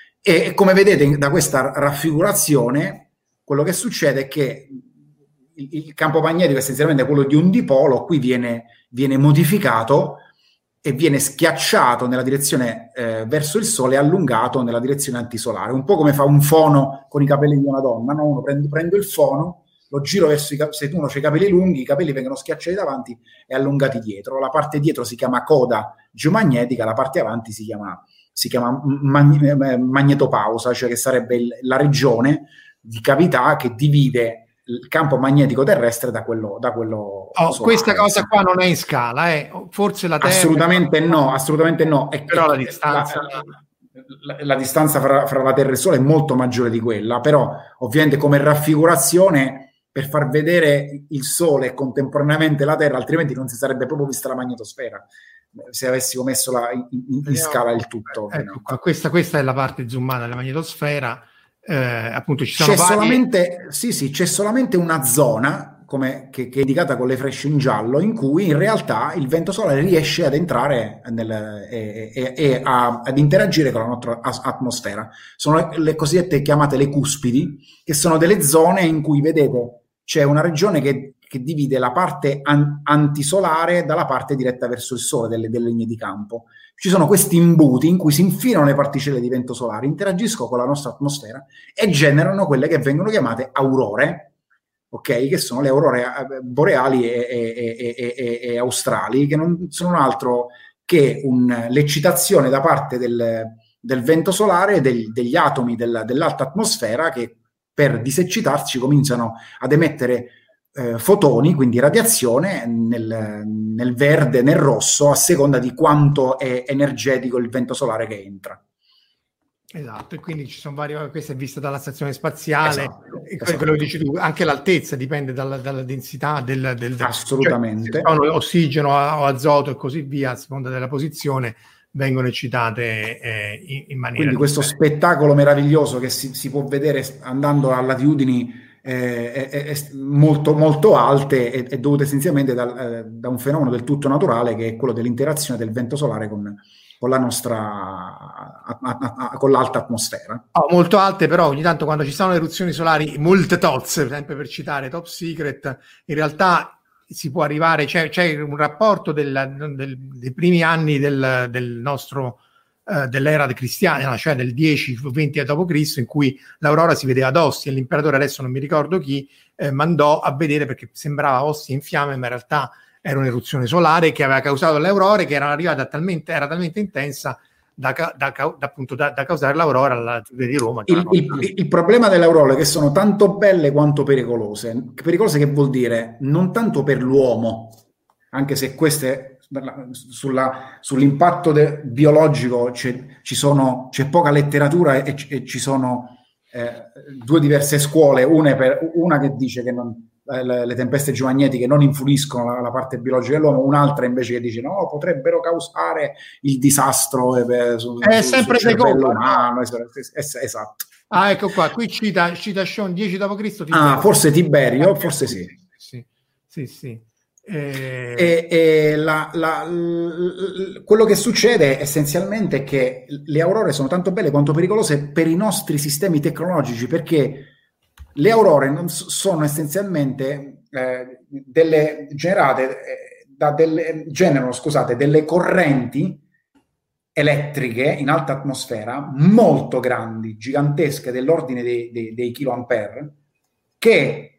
E come vedete da questa raffigurazione, quello che succede è che il, il campo magnetico è essenzialmente quello di un dipolo, qui viene, viene modificato e viene schiacciato nella direzione eh, verso il Sole e allungato nella direzione antisolare, un po' come fa un fono con i capelli di una donna, no? Uno prende, prendo il fono, lo giro verso i capelli, se uno c'ha i capelli lunghi, i capelli vengono schiacciati davanti e allungati dietro, la parte dietro si chiama coda geomagnetica, la parte avanti si chiama, si chiama mag- magnetopausa, cioè che sarebbe il, la regione di cavità che divide il campo magnetico terrestre da quello, da quello oh, solare. Questa cosa qua non è in scala, eh. Forse la Terra assolutamente no, assolutamente no. È, però è, la distanza la, la, la distanza fra, fra la Terra e il Sole è molto maggiore di quella, però ovviamente come raffigurazione per far vedere il Sole e contemporaneamente la Terra, altrimenti non si sarebbe proprio vista la magnetosfera se avessimo messo la, in, in, in scala il tutto. Ecco, no? questa, questa è la parte zoomata della magnetosfera. Eh, appunto ci sono c'è varie... solamente sì sì c'è solamente una zona come che, che è indicata con le frecce in giallo in cui in realtà il vento solare riesce ad entrare nel, e, e, e a, ad interagire con la nostra atmosfera. Sono le cosiddette chiamate le cuspidi, che sono delle zone in cui vedete c'è una regione che, che divide la parte an- antisolare dalla parte diretta verso il Sole delle, delle linee di campo. Ci sono questi imbuti in cui si infilano le particelle di vento solare, interagiscono con la nostra atmosfera e generano quelle che vengono chiamate aurore, ok? Che sono le aurore boreali e, e, e, e, e australi, che non sono altro che un, l'eccitazione da parte del, del vento solare del, degli atomi del, dell'alta atmosfera che per diseccitarsi cominciano ad emettere Eh, fotoni, quindi radiazione nel, nel verde, nel rosso, a seconda di quanto è energetico il vento solare che entra. Esatto, e quindi ci sono varie, questa è vista dalla stazione spaziale, esatto, e esatto. quello che dici tu, anche l'altezza dipende dalla, dalla densità del, del assolutamente, cioè, se sono ossigeno o azoto e così via, a seconda della posizione vengono eccitate eh, in, in maniera quindi questo differente. Spettacolo meraviglioso che si, si può vedere andando a latitudini eh, è, è molto, molto alte, è, è dovuta essenzialmente da, eh, da un fenomeno del tutto naturale, che è quello dell'interazione del vento solare con, con la nostra a, a, a, con l'alta atmosfera. Oh, molto alte, però ogni tanto quando ci sono le eruzioni solari molte tozze, sempre per citare Top Secret, in realtà si può arrivare, c'è, c'è un rapporto del, del, dei primi anni del, del nostro eh, dell'era cristiana, cioè del dieci venti dopo Cristo, in cui l'aurora si vedeva ad Ostia e l'imperatore, adesso non mi ricordo chi, eh, mandò a vedere, perché sembrava Ostia in fiamme, ma in realtà era un'eruzione solare che aveva causato le aurore, che erano arrivate a talmente, era talmente intensa da, da, da, appunto, da, da causare l'aurora all'altitudine di Roma. Il, il, il problema delle aurore è che sono tanto belle quanto pericolose. Pericolose che vuol dire non tanto per l'uomo, anche se queste sulla, sull'impatto de, biologico c'è, ci sono, c'è poca letteratura e, e ci sono eh, due diverse scuole, una, per, una che dice che non, le, le tempeste geomagnetiche non influiscono la, la parte biologica dell'uomo, un'altra invece che dice no, potrebbero causare il disastro eh, su, è su, sempre sul cervello secondo, umano, no? es, esatto. Ah, ecco qua, qui cita, cita Sean dieci dopo Cristo. Ah, forse Tiberio, forse sì. Sì, sì, sì. Eh... E, e la, la, l, quello che succede essenzialmente è che le aurore sono tanto belle quanto pericolose per i nostri sistemi tecnologici, perché le aurore non sono essenzialmente eh, delle generate eh, da delle generano, scusate, delle correnti elettriche in alta atmosfera molto grandi, gigantesche, dell'ordine dei, dei, dei kiloampere, che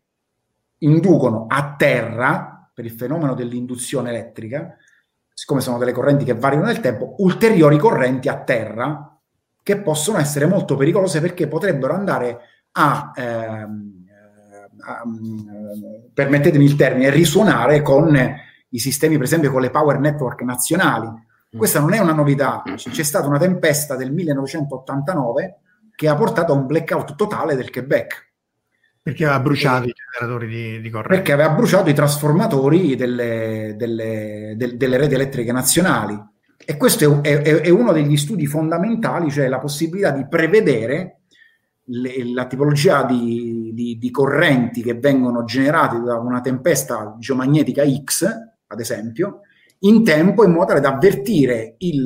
inducono a terra, per il fenomeno dell'induzione elettrica, siccome sono delle correnti che variano nel tempo, ulteriori correnti a terra che possono essere molto pericolose, perché potrebbero andare a, ehm, a permettetemi il termine, risuonare con i sistemi, per esempio con le power network nazionali. Questa non è una novità, c'è stata una tempesta del millenovecentottantanove che ha portato a un blackout totale del Quebec. Perché aveva bruciato e, i generatori di, di corrente. Perché aveva bruciato i trasformatori delle, delle, del, delle reti elettriche nazionali. E questo è, è, è uno degli studi fondamentali, cioè la possibilità di prevedere le, la tipologia di, di, di correnti che vengono generate da una tempesta geomagnetica X, ad esempio, in tempo, in modo tale da avvertire il,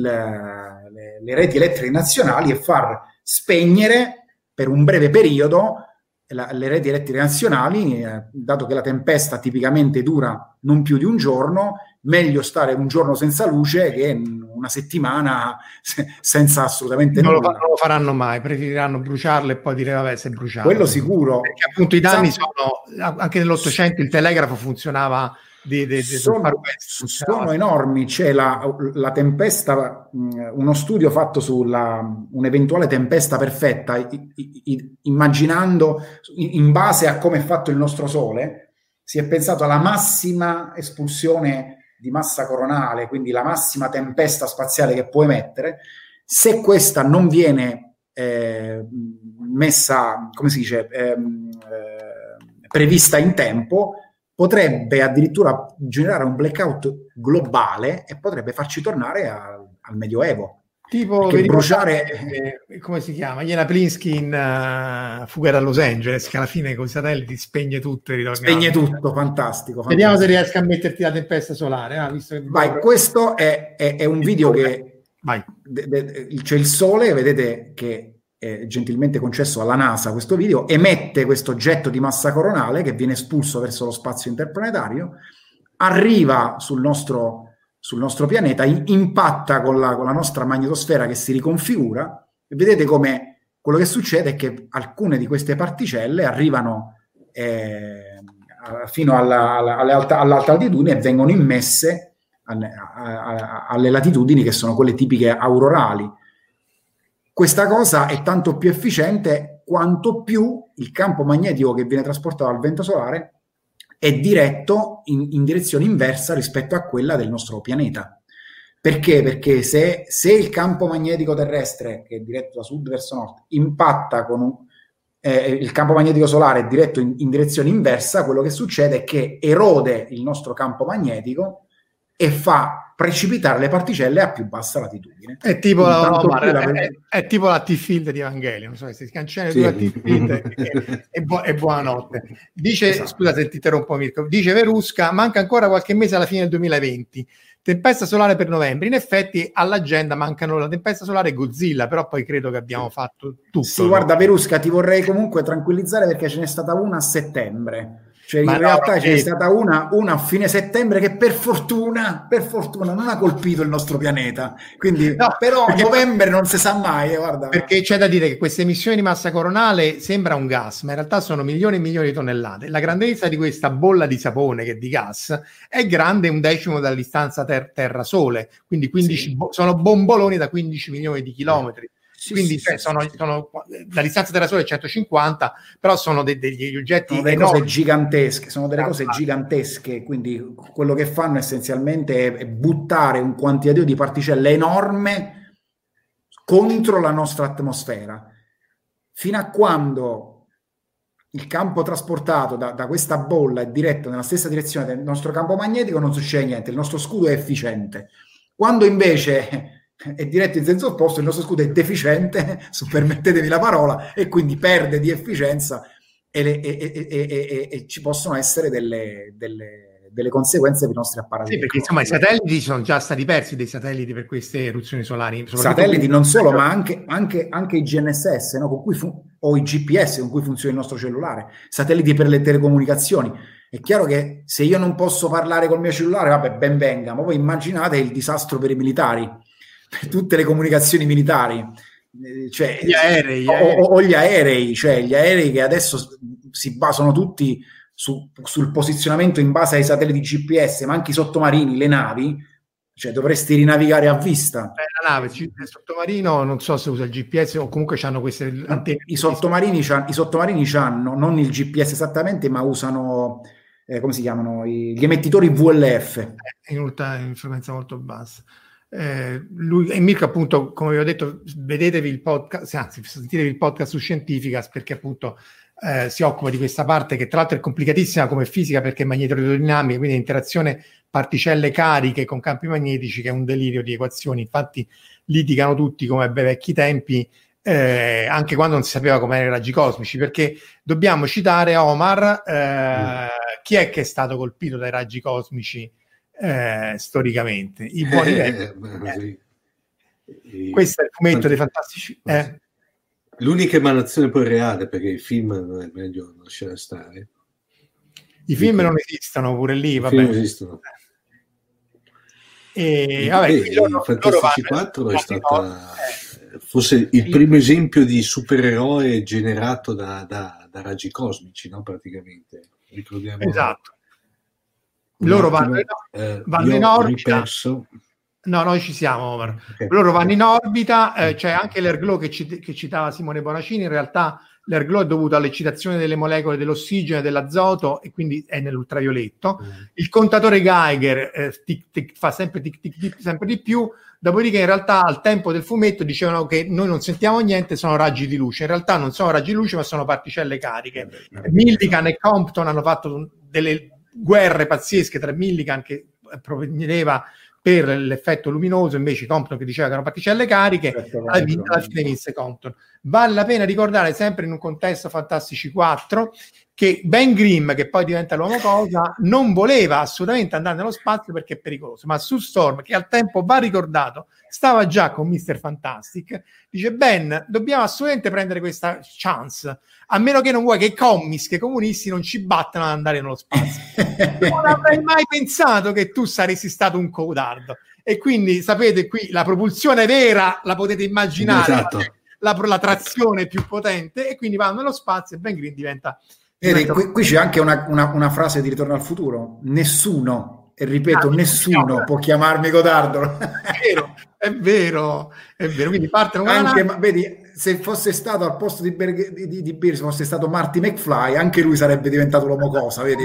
le, le reti elettriche nazionali e far spegnere per un breve periodo La, le reti elettriche nazionali, eh, dato che la tempesta tipicamente dura non più di un giorno, meglio stare un giorno senza luce che una settimana se, senza assolutamente non nulla. Lo, non lo faranno mai, preferiranno bruciarle e poi dire vabbè, se è bruciato. Quello sicuro. Perché appunto i danni sono, anche nell'Ottocento il telegrafo funzionava di, di, di sono, sono enormi. C'è la, la tempesta, uno studio fatto sulla un'eventuale tempesta perfetta, i, i, immaginando in base a come è fatto il nostro Sole, si è pensato alla massima espulsione di massa coronale, quindi la massima tempesta spaziale che può emettere. Se questa non viene eh, messa, come si dice, eh, eh, prevista in tempo, potrebbe addirittura generare un blackout globale e potrebbe farci tornare a, al Medioevo. Tipo, che bruciare... Eh, come si chiama? Jena Plinsky in uh, Fuga da Los Angeles, che alla fine con i satelliti spegne tutto e ritorna. Spegne tutto, fantastico. Vediamo fantastico. se riesco a metterti la tempesta solare. Ah, visto che Vai, proprio... questo è, è, è un video che... Vai. De, de, c'è il Sole, vedete che è gentilmente concesso alla NASA questo video, emette questo oggetto di massa coronale che viene espulso verso lo spazio interplanetario, arriva sul nostro... sul nostro pianeta, impatta con la, con la nostra magnetosfera che si riconfigura, e vedete come quello che succede è che alcune di queste particelle arrivano eh, fino alla, alla, all'alta, all'alta altitudine e vengono immesse a, a, a, alle latitudini che sono quelle tipiche aurorali. Questa cosa è tanto più efficiente quanto più il campo magnetico che viene trasportato dal vento solare è diretto in, in direzione inversa rispetto a quella del nostro pianeta. Perché? Perché se, se il campo magnetico terrestre, che è diretto da sud verso nord, impatta con un, eh, il campo magnetico solare è diretto in, in direzione inversa, quello che succede è che erode il nostro campo magnetico e fa precipitare le particelle a più bassa latitudine. È tipo, la, Omar, è, per... è, è tipo la T-Field di Evangelion, non so se si scancella sì. La T-Field e, e, bu- e buonanotte. Dice, esatto. Scusa se ti interrompo Mirko, dice Verusca, manca ancora qualche mese alla fine del duemilaventi. Tempesta solare per novembre. In effetti all'agenda mancano la tempesta solare e Godzilla, però poi credo che abbiamo fatto tutto. Sì, no? Guarda Verusca, ti vorrei comunque tranquillizzare perché ce n'è stata una a settembre. Cioè Ma in no, realtà c'è stata una, una a fine settembre che per fortuna, per fortuna non ha colpito il nostro pianeta. Quindi, no, però a novembre non si sa mai. Eh, guarda. Perché c'è da dire che queste emissioni di massa coronale sembra un gas, ma in realtà sono milioni e milioni di tonnellate. La grandezza di questa bolla di sapone che è di gas è grande un decimo dalla distanza ter- Terra-Sole, quindi quindici, sì. bo- sono bomboloni da quindici milioni di chilometri. Sì, quindi sì, cioè, sì, sono, sì. Sono, la distanza della Sole è centocinquanta, però sono de- degli oggetti sono delle enormi. Cose gigantesche, sono delle cose gigantesche, quindi quello che fanno essenzialmente è buttare un quantitativo di particelle enorme contro la nostra atmosfera. Fino a quando il campo trasportato da, da questa bolla è diretto nella stessa direzione del nostro campo magnetico non succede niente, il nostro scudo è efficiente. Quando invece è diretto in senso opposto, il nostro scudo è deficiente, permettetemi la parola, e quindi perde di efficienza e, le, e, e, e, e, e ci possono essere delle, delle, delle conseguenze per i nostri apparati. Sì, perché insomma i satelliti sono già stati persi dei satelliti per queste eruzioni solari. Satelliti non solo, ma anche, anche, anche i G N S S, no? Con cui fu- o i G P S con cui funziona il nostro cellulare, satelliti per le telecomunicazioni. È chiaro che se io non posso parlare col mio cellulare, vabbè, ben venga, ma voi immaginate il disastro per i militari, per tutte le comunicazioni militari, cioè, gli aerei, o, o, o gli aerei, cioè gli aerei che adesso si basano tutti su, sul posizionamento in base ai satelliti G P S, ma anche i sottomarini, le navi, cioè dovresti rinavigare a vista. Eh, la nave, il sottomarino non so se usa il G P S o comunque hanno queste antenne. I sottomarini, i sottomarini hanno non il G P S esattamente, ma usano, eh, come si chiamano, gli emettitori V L F. Eh, in, ultra, in frequenza molto bassa. Eh, lui e Mirko appunto, come vi ho detto, vedetevi il podcast, anzi sentitevi il podcast su Scientificas perché appunto eh, si occupa di questa parte che tra l'altro è complicatissima come fisica perché è magnetoaerodinamica, quindi interazione particelle cariche con campi magnetici che è un delirio di equazioni, infatti litigano tutti come bei vecchi tempi, eh, anche quando non si sapeva come erano i raggi cosmici, perché dobbiamo citare Omar, eh, mm. chi è che è stato colpito dai raggi cosmici Eh, storicamente i buoni eh, eh. Eh. Questo è il fumetto Tanti... dei fantastici eh. L'unica emanazione poi reale, perché i film non è meglio lasciare stare, i film Dico... non esistono pure lì, i vabbè. film esistono. E, e vabbè, beh, loro, Fantastici quattro è stata eh. forse il primo esempio di supereroe generato da, da, da raggi cosmici, no? Praticamente ricordiamo esatto. Loro vanno, in, eh, vanno in orbita. No, noi ci siamo, Omar. Okay. Loro vanno in orbita, eh, c'è anche l'Airglow che, ci, che citava Simone Bonacini. In realtà l'Airglow è dovuto all'eccitazione delle molecole dell'ossigeno e dell'azoto e quindi è nell'ultravioletto. Mm. Il contatore Geiger eh, tic, tic, fa sempre tic, tic, tic, sempre di più. Dopodiché in realtà al tempo del fumetto dicevano che noi non sentiamo niente, sono raggi di luce. In realtà non sono raggi di luce, ma sono particelle cariche. Mm. Millikan e Compton hanno fatto delle guerre pazzesche tra Millikan che proveniva per l'effetto luminoso, invece Compton che diceva che erano particelle cariche, alla fine, alla fine vinse Compton. Vale la pena ricordare, sempre in un contesto Fantastici quattro, che Ben Grimm, che poi diventa l'uomo cosa, non voleva assolutamente andare nello spazio perché è pericoloso, ma Sue Storm, che al tempo va ricordato, stava già con mister Fantastic, dice Ben, dobbiamo assolutamente prendere questa chance, a meno che non vuoi che i commis, che i comunisti non ci battano ad andare nello spazio. Non avrei mai pensato che tu saresti stato un codardo. E quindi, sapete, qui la propulsione vera la potete immaginare, esatto. la, la trazione più potente, e quindi vanno nello spazio e Ben Green diventa... Vedi, qui, qui c'è anche una, una, una frase di Ritorno al futuro. Nessuno, e ripeto, ah, nessuno può chiamarmi codardo. È vero, è vero, è vero. Quindi partono anche, ma, vedi, se fosse stato al posto di, Berg, di, di, di Beers, fosse stato Marty McFly, anche lui sarebbe diventato l'uomo cosa, vedi?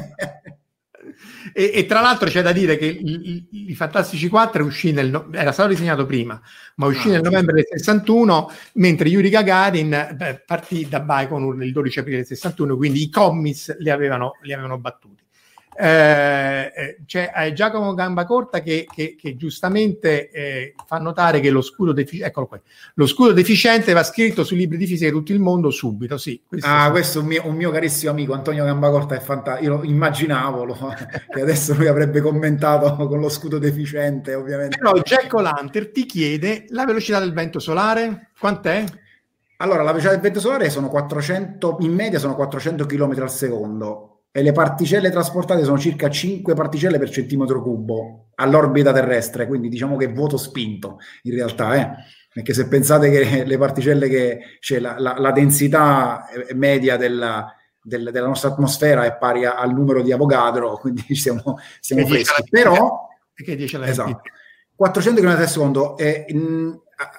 E, e tra l'altro c'è da dire che i, i, i Fantastici quattro uscì nel, era stato disegnato prima, ma uscì ah, nel novembre del sessantuno, mentre Yuri Gagarin beh, partì da Baikonur il dodici aprile del sessantuno, quindi i comics li avevano, li avevano battuti. Eh, eh, c'è eh, Giacomo Gambacorta che, che, che giustamente eh, fa notare che lo scudo deficiente, eccolo qua, lo scudo deficiente va scritto sui libri di fisica di tutto il mondo subito. Sì, questo ah, sì. Questo è un mio, un mio carissimo amico Antonio Gambacorta, è fantastico. Io lo immaginavo lo, che adesso lui avrebbe commentato con lo scudo deficiente, ovviamente. Però Jack O'Lantern ti chiede la velocità del vento solare, quant'è? Allora, la velocità del vento solare sono quattrocento, in media sono quattrocento chilometri al secondo. E le particelle trasportate sono circa cinque particelle per centimetro cubo all'orbita terrestre, quindi diciamo che è vuoto spinto in realtà, eh? Perché se pensate che le particelle che cioè la, la, la densità media della, del, della nostra atmosfera è pari a, al numero di Avogadro, quindi siamo, siamo freschi. Però che dice la esatto, quattrocento chilometri al secondo eh, n-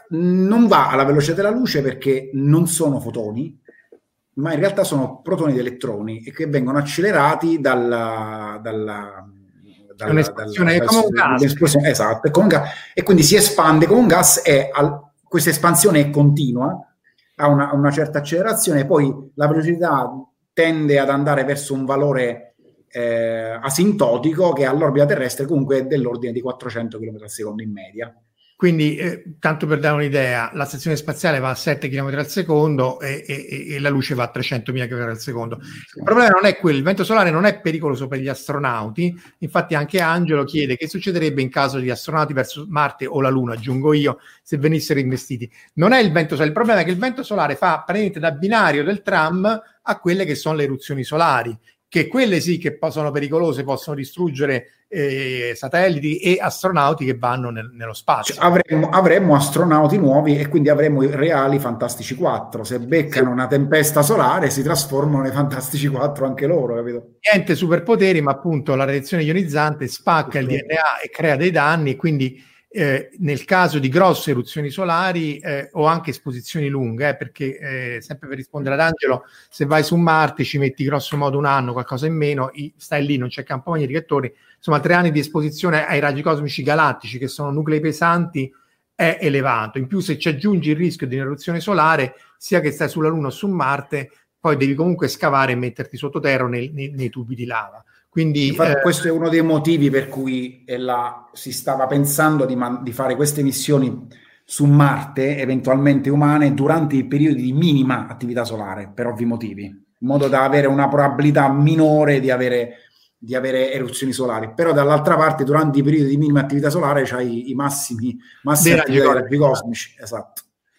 non va alla velocità della luce perché non sono fotoni, ma in realtà sono protoni ed elettroni e che vengono accelerati dalla, dalla, dalla, un'espansione dalla, come un gas. Esatto, come un gas, e quindi si espande come un gas e al, questa espansione è continua, ha una, una certa accelerazione, poi la velocità tende ad andare verso un valore eh, asintotico che all'orbita terrestre comunque è dell'ordine di quattrocento chilometri al secondo in media. Quindi, eh, tanto per dare un'idea, la stazione spaziale va a sette chilometri al secondo e, e, e la luce va a trecentomila chilometri al secondo. Il problema non è quello, il vento solare non è pericoloso per gli astronauti, infatti anche Angelo chiede che succederebbe in caso di astronauti verso Marte o la Luna, aggiungo io, se venissero investiti. Non è il vento solare, il problema è che il vento solare fa praticamente da binario del tram a quelle che sono le eruzioni solari, che quelle sì che sono pericolose, possono distruggere eh, satelliti e astronauti che vanno nel, nello spazio. Cioè, avremmo, avremmo astronauti nuovi e quindi avremmo i reali Fantastici quattro. Se beccano sì. una tempesta solare si trasformano nei Fantastici quattro anche loro, capito? Niente superpoteri, ma appunto la radiazione ionizzante spacca il D N A e crea dei danni, e quindi Eh, nel caso di grosse eruzioni solari eh, o anche esposizioni lunghe, eh, perché eh, sempre per rispondere ad Angelo, se vai su Marte ci metti grosso modo un anno, qualcosa in meno, i, stai lì, non c'è campo magnetico attorno, insomma tre anni di esposizione ai raggi cosmici galattici, che sono nuclei pesanti, è elevato. In più, se ci aggiungi il rischio di un'eruzione solare, sia che stai sulla Luna o su Marte, poi devi comunque scavare e metterti sottoterra nei, nei, nei tubi di lava. Quindi, Infatti, eh, questo è uno dei motivi per cui eh, la, si stava pensando di, man- di fare queste missioni su Marte, eventualmente umane, durante i periodi di minima attività solare, per ovvi motivi, in modo da avere una probabilità minore di avere, di avere eruzioni solari. Però dall'altra parte, durante i periodi di minima attività solare, c'hai i massimi, massimi attività dei raggi cosmici. Esatto.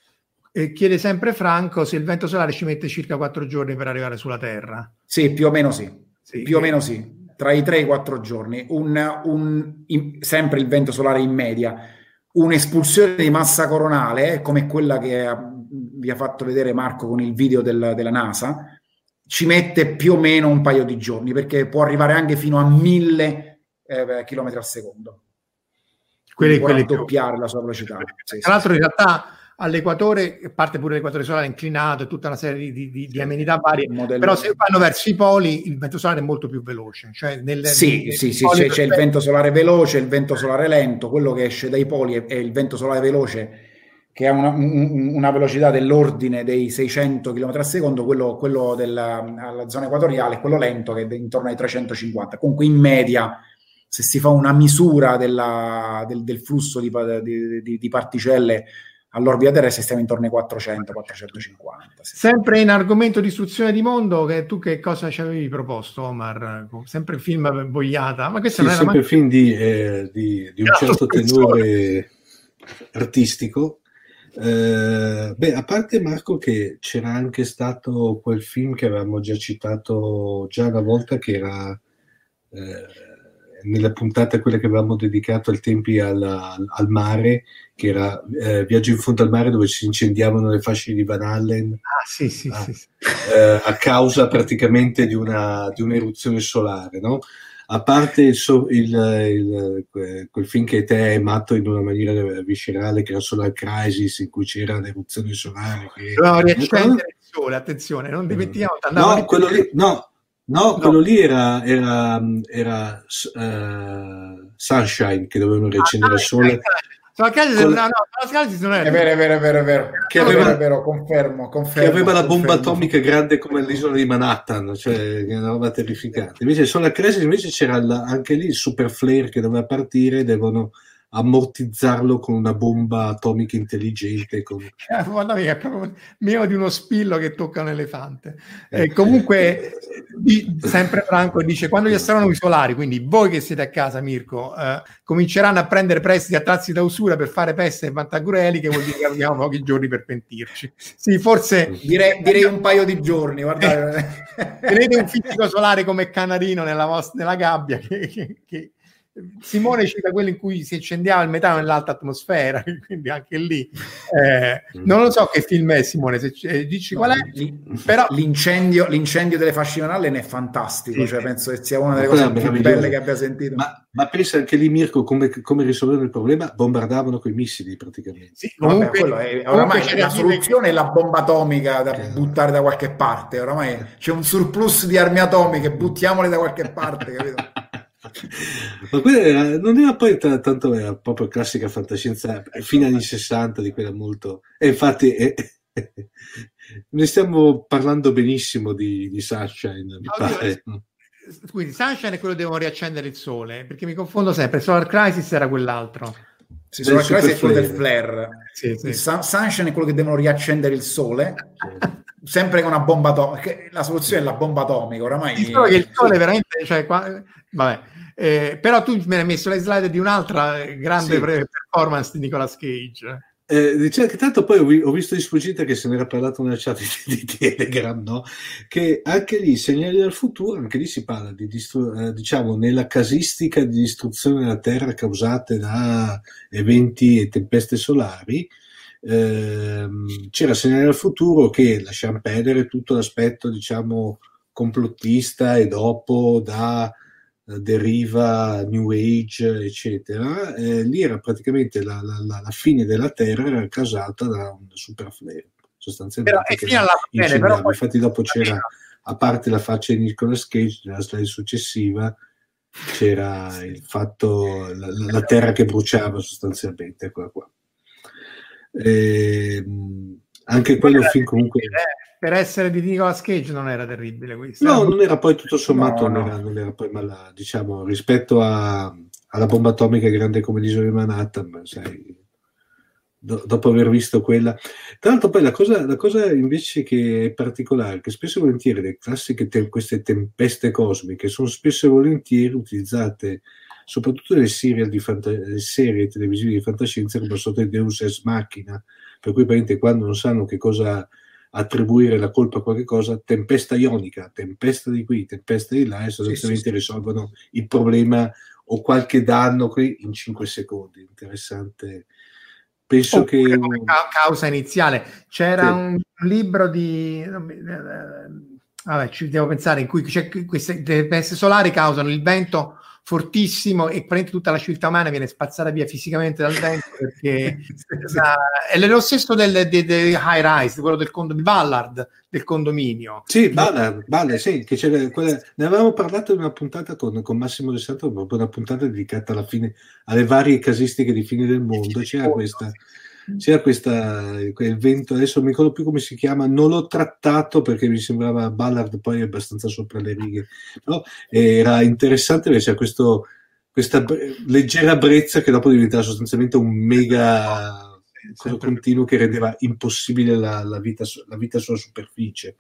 E chiede sempre Franco se il vento solare ci mette circa quattro giorni per arrivare sulla Terra. Sì, più o meno sì. sì più o meno sì. Tra i tre e i quattro giorni, un, un, in, sempre il vento solare in media, un'espulsione di massa coronale, come quella che ha, vi ha fatto vedere Marco con il video del, della NASA, ci mette più o meno un paio di giorni, perché può arrivare anche fino a mille eh, chilometri al secondo. Quelli, può quelli raddoppiare più. la sua velocità. Sì, Tra l'altro sì, in realtà all'equatore, parte pure l'equatore solare inclinato e tutta una serie di, di, di amenità varie, però se vanno verso i poli il vento solare è molto più veloce, cioè nel, sì, nel, sì, sì, c'è, c'è il vento solare veloce, il vento solare lento, quello che esce dai poli è, è il vento solare veloce che ha una, un, una velocità dell'ordine dei seicento chilometri al secondo, quello, quello della alla zona equatoriale, quello lento che è intorno ai trecentocinquanta. Comunque in media, se si fa una misura della, del, del flusso di, di, di, di particelle all'orbita terrestre, stiamo intorno ai quattrocento quattrocentocinquanta. Sì. Sempre in argomento di istruzione di mondo, che tu che cosa ci avevi proposto, Omar? Sempre film Bogliata, ma questo sì, non era sempre mai... film di, eh, di, di un no, certo tenore artistico. Eh, beh, a parte Marco, che c'era anche stato quel film che avevamo già citato già una volta, che era eh, nella puntata quella che avevamo dedicato ai tempi al, al, al mare, che era eh, Viaggio in fondo al mare, dove si incendiavano le fasce di Van Allen ah, sì, sì, a, sì, sì. Eh, a causa praticamente di, una, di un'eruzione solare, no? A parte il, il, il, quel film che te hai amato in una maniera viscerale, che era Solar Crisis, in cui c'era l'eruzione solare che... no, riaccendere il sole, attenzione, non dimentichiamo no, quello lì, no No, no, quello lì era, era, era uh, Sunshine, che dovevano riaccendere il sole. Solar Crisis, Con no, la- no, Solar Crisis non è È vero, è vero, è vero, è vero. Che È vero, aveva- è vero, confermo, confermo. che aveva la bomba confermo. atomica grande come l'isola di Manhattan, cioè che è una roba terrificante. Invece Solar Crisis invece c'era il- anche lì il super flare che doveva partire, devono ammortizzarlo con una bomba atomica intelligente. Con... Eh, guarda, è proprio meno di uno spillo che tocca un elefante. Eh, comunque, di- sempre Franco dice: quando gli astronomi solari, quindi voi che siete a casa, Mirko, eh, cominceranno a prendere prestiti a tassi da usura per fare peste e Pantagrueli, che vuol dire che abbiamo pochi giorni per pentirci. Sì, forse Direi, direi un paio di giorni, guardate. tenete un fisico solare come Canarino nella, vostra, nella gabbia che, che, che Simone cita quello in cui si incendiava il metano nell'alta atmosfera, quindi anche lì eh, non lo so che film è, Simone, se c- dici qual è, L- però l'incendio, l'incendio delle fasce Vanallen è fantastico, Sì, cioè sì. penso che sia una delle Ma quella cose è più meravigliosa. belle che abbia sentito. Ma, ma pensa anche lì, Mirko, come, come risolvevano il problema? Bombardavano coi missili praticamente. sì, Vabbè, comunque, quello è, comunque oramai c'è la da dire soluzione è la bomba atomica da Eh. buttare da qualche parte. Oramai c'è un surplus di armi atomiche, buttiamole da qualche parte, capito? Ma quella era- non era poi t- tanto, era proprio classica fantascienza fine anni sessanta, di quella molto, e infatti eh, ne stiamo parlando benissimo di, di Sunshine, mi Oddio, pare. quindi Sunshine è quello che devono riaccendere il sole, perché mi confondo sempre. Solar Crisis era quell'altro. Sì, Del Solar Crisis è quello del super flare. Sì, sì. Il Sun- Sunshine è quello che devono riaccendere il sole, sempre con una bomba atomica. La soluzione è la bomba atomica, oramai. Sì, solo che il sole veramente, cioè, qua- vabbè. Eh, però tu me ne hai messo le slide di un'altra grande Sì. pre- performance di Nicolas Cage. Eh, diciamo che tanto poi ho, vi- ho visto di sfuggita che se n'era parlato nella chat di, di Telegram, no? Che anche lì, segnali dal futuro, anche lì si parla di distru- eh, diciamo nella casistica di distruzione della Terra causate da eventi e tempeste solari. ehm, c'era segnali dal futuro che lasciamo perdere tutto l'aspetto, diciamo, complottista e dopo da eh, deriva New Age, eccetera. Eh, lì era praticamente la, la- la- la fine della Terra era causata da un super flare, sostanzialmente. Però, e che fino alla fine, incendiava. però poi- Infatti dopo c'era, a parte la faccia di Nicolas Cage, nella slide successiva c'era il fatto, la, la- la Terra che bruciava sostanzialmente, eccola qua. Ehm, anche quello Era film comunque... terribile, eh. Per essere di Nicolas Cage non era terribile questo. No, Era- non era poi tutto sommato, No, non, no. Era, non era poi male, diciamo, rispetto a, alla bomba atomica grande come l'isola di Manhattan, ma sai, do- dopo aver visto quella. Tra l'altro poi la cosa, la cosa invece che è particolare, che spesso e volentieri le classiche, te- queste tempeste cosmiche sono spesso e volentieri utilizzate soprattutto nelle serie, di fanta- nelle serie televisive di fantascienza come sotto il Deus Ex Machina, per cui praticamente quando non sanno che cosa attribuire la colpa a qualche cosa, tempesta ionica, tempesta di qui, tempesta di là, e sostanzialmente sì, sì. risolvono il problema o qualche danno qui in cinque secondi. Interessante. Penso Oppure che come ca- causa iniziale c'era Sì. un libro di non mi- eh, vabbè, ci devo pensare, in cui c'è queste tempeste solari causano il vento fortissimo e praticamente tutta la civiltà umana viene spazzata via fisicamente dal vento perché la- è lo stesso del, del, del high rise, quello del condominio, Ballard del condominio. Sì, Ballard, Ballard, sì, che c'era quella, ne avevamo parlato in una puntata con, con Massimo De Santo, proprio una puntata dedicata alla fine, alle varie casistiche di fine del mondo. C'era questa, c'era questa, quel vento, adesso non mi ricordo più come si chiama, non l'ho trattato perché mi sembrava Ballard poi abbastanza sopra le righe, però era interessante perché c'era questo, questa bre- leggera brezza che dopo diventava sostanzialmente un mega cosa continuo che rendeva impossibile la, la, vita, la vita sulla superficie.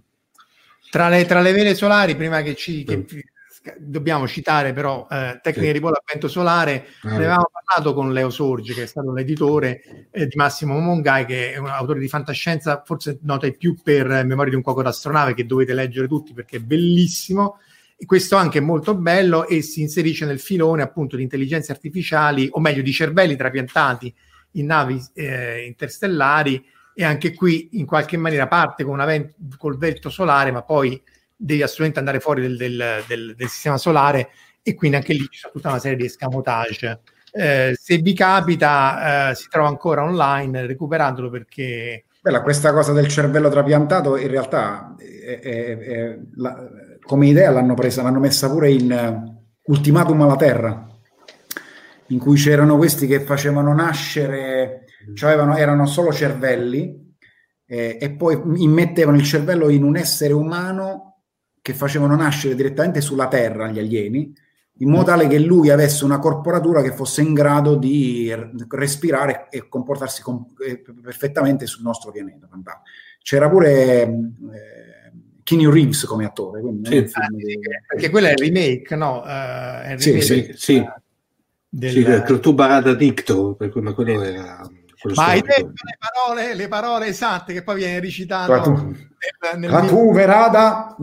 Tra le, tra le vele solari, prima che ci che Mm. dobbiamo citare però eh, tecniche Sì. di volo a vento solare, Ah, ne avevamo parlato con Leo Sorge, che è stato l'editore eh, di Massimo Mongai, che è un autore di fantascienza, forse nota più per Memoria di un cuoco d'astronave, che dovete leggere tutti perché è bellissimo. E questo anche è molto bello e si inserisce nel filone appunto di intelligenze artificiali, o meglio di cervelli trapiantati in navi eh, interstellari, e anche qui in qualche maniera parte con una ven- col vento solare, ma poi devi assolutamente andare fuori del, del, del, del sistema solare, e quindi anche lì c'è tutta una serie di escamotage. Eh, se vi capita eh, si trova ancora online, recuperandolo perché Bella, questa cosa del cervello trapiantato in realtà è- è- è- la- come idea l'hanno presa, l'hanno messa pure in eh, Ultimatum alla Terra, in cui c'erano questi che facevano nascere, cioè avevano, erano solo cervelli, eh, e poi immettevano il cervello in un essere umano che facevano nascere direttamente sulla Terra gli alieni, in modo tale che lui avesse una corporatura che fosse in grado di respirare e comportarsi com- perfettamente sul nostro pianeta. C'era pure eh, Keanu Reeves come attore, quindi sì, ah, di... perché quello è il remake, no? Uh, è il remake sì, sì, sì. Del... sì, del Tubarada Dicto, per quello, quello era... Ma hai detto le parole, le parole esatte che poi viene recitato la tu, nel, nel la tu verada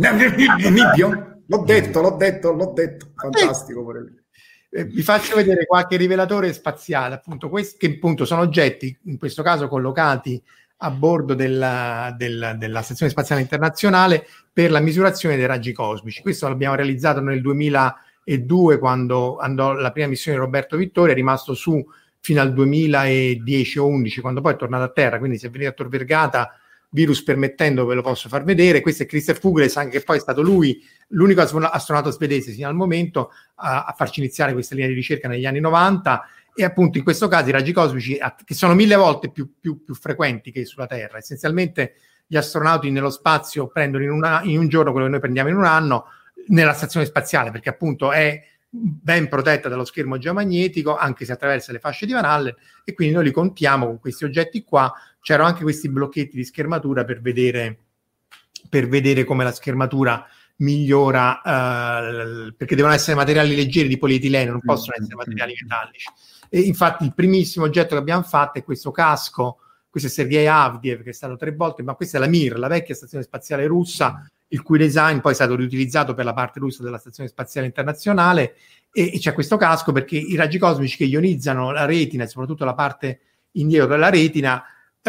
l'ho detto, l'ho detto, l'ho detto, fantastico pure lì. Eh, vi faccio vedere qualche rivelatore spaziale, appunto, questi che appunto sono oggetti, in questo caso collocati a bordo della, della, della Stazione Spaziale Internazionale per la misurazione dei raggi cosmici. Questo l'abbiamo realizzato nel duemiladue, quando andò la prima missione di Roberto Vittori, è rimasto su fino al duemiladieci o undici, quando poi è tornato a terra, quindi se venite a Tor Vergata, virus permettendo, ve lo posso far vedere. Questo è Christopher Fuglesang, che poi è stato lui l'unico astronauta svedese fino al momento a, a farci iniziare questa linea di ricerca negli anni novanta, e appunto in questo caso i raggi cosmici, che sono mille volte più, più, più frequenti che sulla Terra. Essenzialmente gli astronauti nello spazio prendono in, una, in un giorno quello che noi prendiamo in un anno nella stazione spaziale, perché appunto è ben protetta dallo schermo geomagnetico, anche se attraversa le fasce di Van Allen, e quindi noi li contiamo con questi oggetti qua. C'erano anche questi blocchetti di schermatura per vedere, per vedere come la schermatura migliora, eh, perché devono essere materiali leggeri di polietilene, non possono essere materiali metallici. E infatti il primissimo oggetto che abbiamo fatto è questo casco. Questo è Sergei Avdiev, che è stato tre volte, ma questa è la Mir, la vecchia stazione spaziale russa, il cui design poi è stato riutilizzato per la parte russa della Stazione Spaziale Internazionale, e, e c'è questo casco perché i raggi cosmici che ionizzano la retina e soprattutto la parte indietro della retina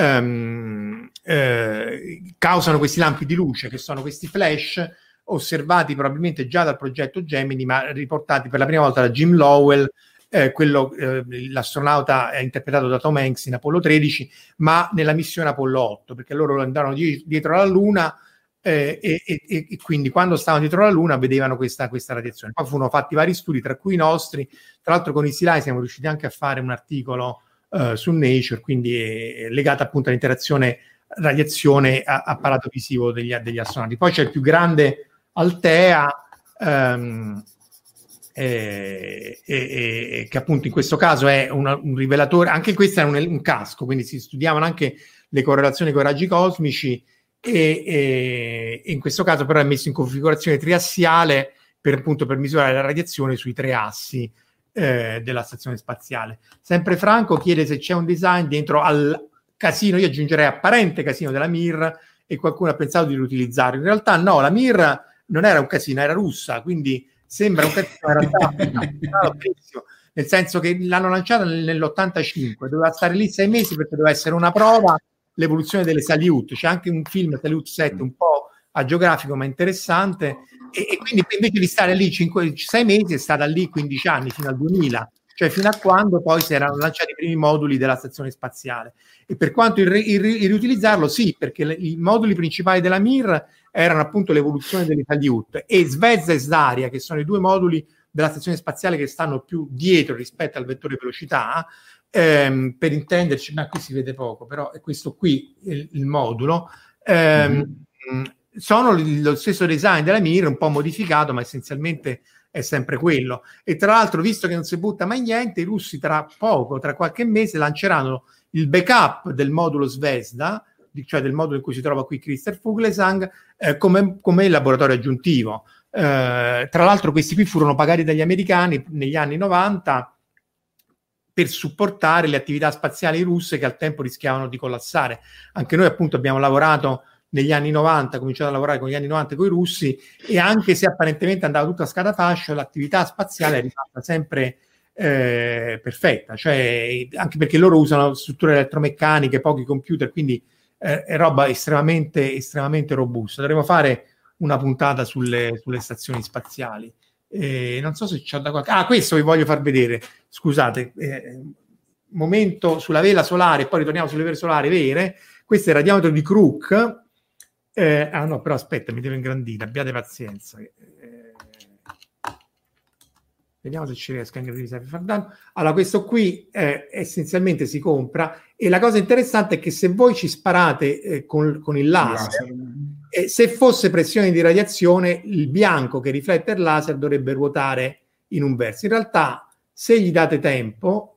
ehm, eh, causano questi lampi di luce, che sono questi flash osservati probabilmente già dal progetto Gemini, ma riportati per la prima volta da Jim Lowell, eh, quello, eh, l'astronauta è interpretato da Tom Hanks in Apollo tredici, ma nella missione Apollo otto, perché loro andarono di- dietro alla Luna, eh, e, e, e quindi quando stavano dietro la Luna vedevano questa, questa radiazione. Poi furono fatti vari studi, tra cui i nostri. Tra l'altro con i Silai siamo riusciti anche a fare un articolo uh, su Nature, quindi è, è legato appunto all'interazione radiazione a, apparato visivo degli, degli astronauti. Poi c'è il più grande Altea, um, eh, eh, eh, che appunto in questo caso è una, un rivelatore. Anche questo è un, un casco, quindi si studiavano anche le correlazioni con i raggi cosmici. E, e in questo caso però è messo in configurazione triassiale per appunto per misurare la radiazione sui tre assi eh, della stazione spaziale. Sempre Franco chiede se c'è un design dentro al casino, io aggiungerei apparente casino della Mir, e qualcuno ha pensato di riutilizzarlo. In realtà no, la Mir non era un casino, era russa, quindi sembra un casino, in realtà no, nel senso che l'hanno lanciata nell'ottantacinque, doveva stare lì sei mesi perché doveva essere una prova, l'evoluzione delle Salyut. C'è anche un film, Salyut sette, un po' agiografico ma interessante, e, e quindi invece di stare lì sei mesi è stata lì quindici anni, fino al duemila, cioè fino a quando poi si erano lanciati i primi moduli della stazione spaziale. E per quanto il, il, il riutilizzarlo, sì, perché le, i moduli principali della Mir erano appunto l'evoluzione delle Salyut, e Zvezda e Zdaria, che sono i due moduli della stazione spaziale che stanno più dietro rispetto al vettore velocità. Ehm, per intenderci, ma qui si vede poco, però è questo qui il, il modulo. Ehm, mm-hmm. Sono lo stesso design della Mir, un po' modificato, ma essenzialmente è sempre quello. E tra l'altro, visto che non si butta mai niente, i russi tra poco, tra qualche mese, lanceranno il backup del modulo Zvezda, cioè del modulo in cui si trova qui Christopher Fuglesang, eh, come, come laboratorio aggiuntivo. Eh, tra l'altro questi qui furono pagati dagli americani negli anni novanta per supportare le attività spaziali russe che al tempo rischiavano di collassare. Anche noi appunto abbiamo lavorato negli anni novanta, cominciato a lavorare con gli anni novanta con i russi, e anche se apparentemente andava tutto a scatafascio, l'attività spaziale è rimasta sempre eh, perfetta, cioè anche perché loro usano strutture elettromeccaniche, pochi computer, quindi eh, è roba estremamente, estremamente robusta. Dovremmo fare una puntata sulle, sulle stazioni spaziali. Eh, non so se c'ho da qualche... Ah, questo vi voglio far vedere, scusate, eh, momento sulla vela solare, poi ritorniamo sulle vele solari vere. Questo è il radiametro di Crook. Eh, ah no, però aspetta, mi devo ingrandire, abbiate pazienza. Eh, vediamo se ci riesco anche a far danno. Allora, questo qui eh, essenzialmente si compra, e la cosa interessante è che se voi ci sparate eh, con, con il laser, eh, se fosse pressione di radiazione, il bianco che riflette il laser dovrebbe ruotare in un verso. In realtà, se gli date tempo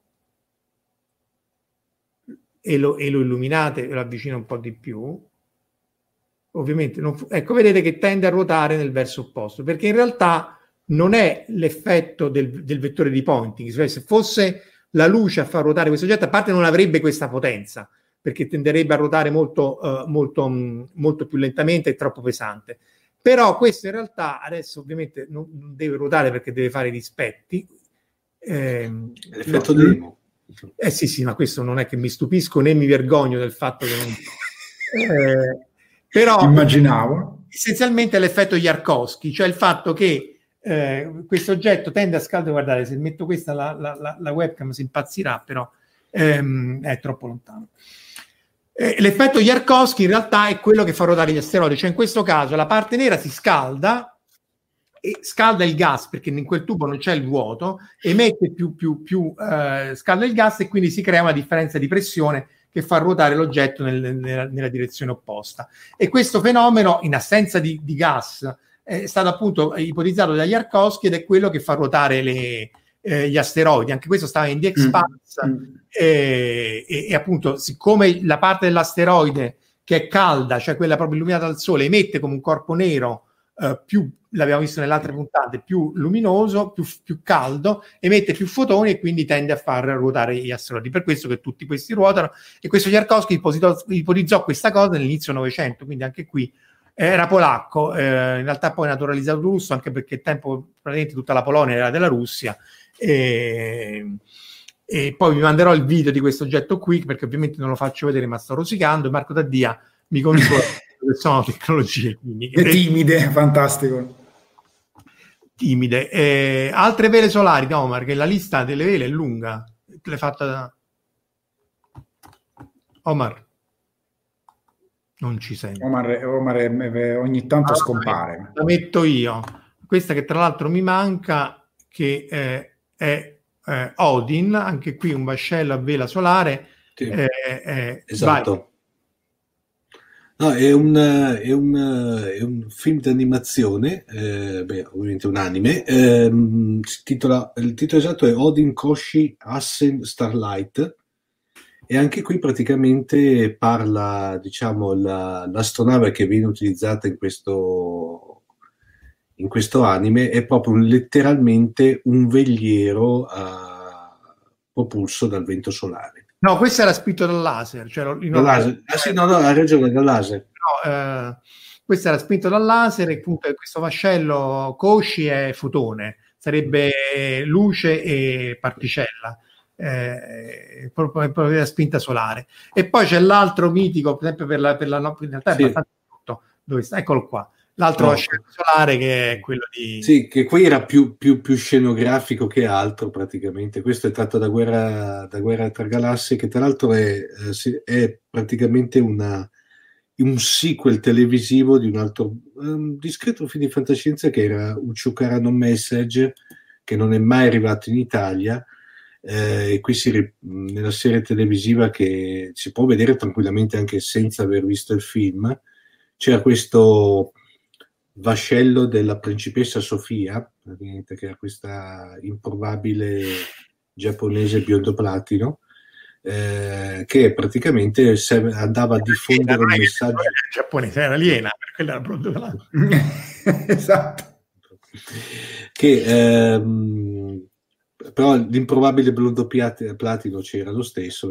e lo, e lo illuminate, lo avvicino un po' di più, ovviamente, non fu- ecco, vedete che tende a ruotare nel verso opposto, perché in realtà non è l'effetto del, del vettore di Poynting. Cioè, se fosse la luce a far ruotare questo oggetto, a parte non avrebbe questa potenza, perché tenderebbe a ruotare molto, uh, molto, mh, molto più lentamente e troppo pesante. Però questo in realtà adesso ovviamente non, non deve ruotare perché deve fare i dispetti. Eh, L'effetto no, demo. Eh sì, sì, ma questo non è che mi stupisco né mi vergogno del fatto che non... Eh, però immaginavo. Essenzialmente è l'effetto Yarkovsky, cioè il fatto che Eh, questo oggetto tende a scaldare. Guardate, se metto questa la, la, la, la webcam si impazzirà, però ehm, è troppo lontano. Eh, l'effetto Yarkovsky in realtà è quello che fa ruotare gli asteroidi, cioè in questo caso la parte nera si scalda e scalda il gas, perché in quel tubo non c'è il vuoto, emette più, più, più eh, scalda il gas, e quindi si crea una differenza di pressione che fa ruotare l'oggetto nel, nella, nella direzione opposta. E questo fenomeno, in assenza di, di gas, è stato appunto ipotizzato da Yarkovsky ed è quello che fa ruotare le, eh, gli asteroidi. Anche questo stava in The Expanse, mm. e, e, e appunto siccome la parte dell'asteroide che è calda, cioè quella proprio illuminata dal sole, emette come un corpo nero eh, più, l'abbiamo visto nelle altre puntate, più luminoso, più, più caldo, emette più fotoni e quindi tende a far ruotare gli asteroidi. Per questo che tutti questi ruotano, e questo Yarkovsky ipotizzò, ipotizzò questa cosa nell'inizio Novecento, quindi anche qui era polacco, eh, in realtà poi naturalizzato russo, anche perché il tempo praticamente tutta la Polonia era della Russia, e, e poi vi manderò il video di questo oggetto qui, perché ovviamente non lo faccio vedere ma sto rosicando, e Marco Daddia mi consola che sono tecnologie chimiche. Timide, fantastico. Timide. Eh, altre vele solari, Omar, che la lista delle vele è lunga, l'hai fatta da... Omar. Non ci sento. Omar, Omar ogni tanto ah, scompare. La metto io. Questa che tra l'altro mi manca, che eh, è eh, Odin, anche qui un vascello a vela solare. Sì. Eh, eh, esatto. No, è, un, è, un, è un film d'animazione, eh, beh, ovviamente un anime. Ehm, si titola, il titolo esatto è Odin Koshi Assen Starlight. E anche qui praticamente parla, diciamo, la, l'astronave che viene utilizzata in questo, in questo anime è proprio un, letteralmente un veliero uh, propulso dal vento solare. No, questo era spinto dal laser. Cioè, no, dal laser. Ah sì, no, no, hai ragione, dal laser. No, eh, questo era spinto dal laser, e appunto questo vascello Koshi è fotone, sarebbe luce e particella. Eh, proprio, proprio la spinta solare. E poi c'è l'altro mitico, per esempio per la, per la no, in realtà è sì. abbastanza tutto, dove sta? Eccolo qua, l'altro no. solare, che è quello di sì, che qui era più, più, più scenografico che altro praticamente. Questo è tratto da Guerra, da Guerra tra Galassie, che tra l'altro è, è praticamente una, un sequel televisivo di un altro um, discreto film di fantascienza che era Uchukara no Message, che non è mai arrivato in Italia. Eh, e qui si, nella serie televisiva, che si può vedere tranquillamente anche senza aver visto il film, c'era questo vascello della principessa Sofia, che era questa improbabile giapponese biondo platino, eh, che praticamente andava a diffondere un messaggio giapponese, era aliena, per quella era biondo platino. Esatto, che ehm, però l'improbabile blondo platino c'era lo stesso,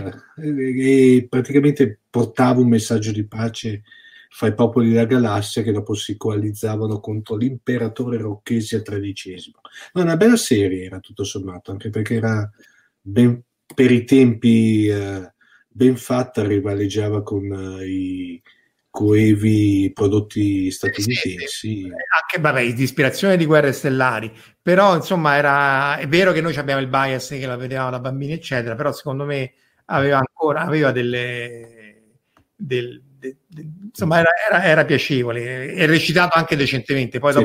e praticamente portava un messaggio di pace fra i popoli della galassia, che dopo si coalizzavano contro l'imperatore Rocchesia tredicesimo. Ma una bella serie era, tutto sommato, anche perché era ben, per i tempi eh, ben fatta, rivaleggiava con eh, i coevi prodotti statunitensi. Sì, sì. Anche vabbè, di ispirazione di Guerre Stellari, però insomma era, è vero che noi abbiamo il bias che la vedevamo da bambini eccetera, però secondo me aveva ancora aveva delle del, de, de, insomma era, era, era piacevole, è recitato anche decentemente, poi sì. Dopo c'è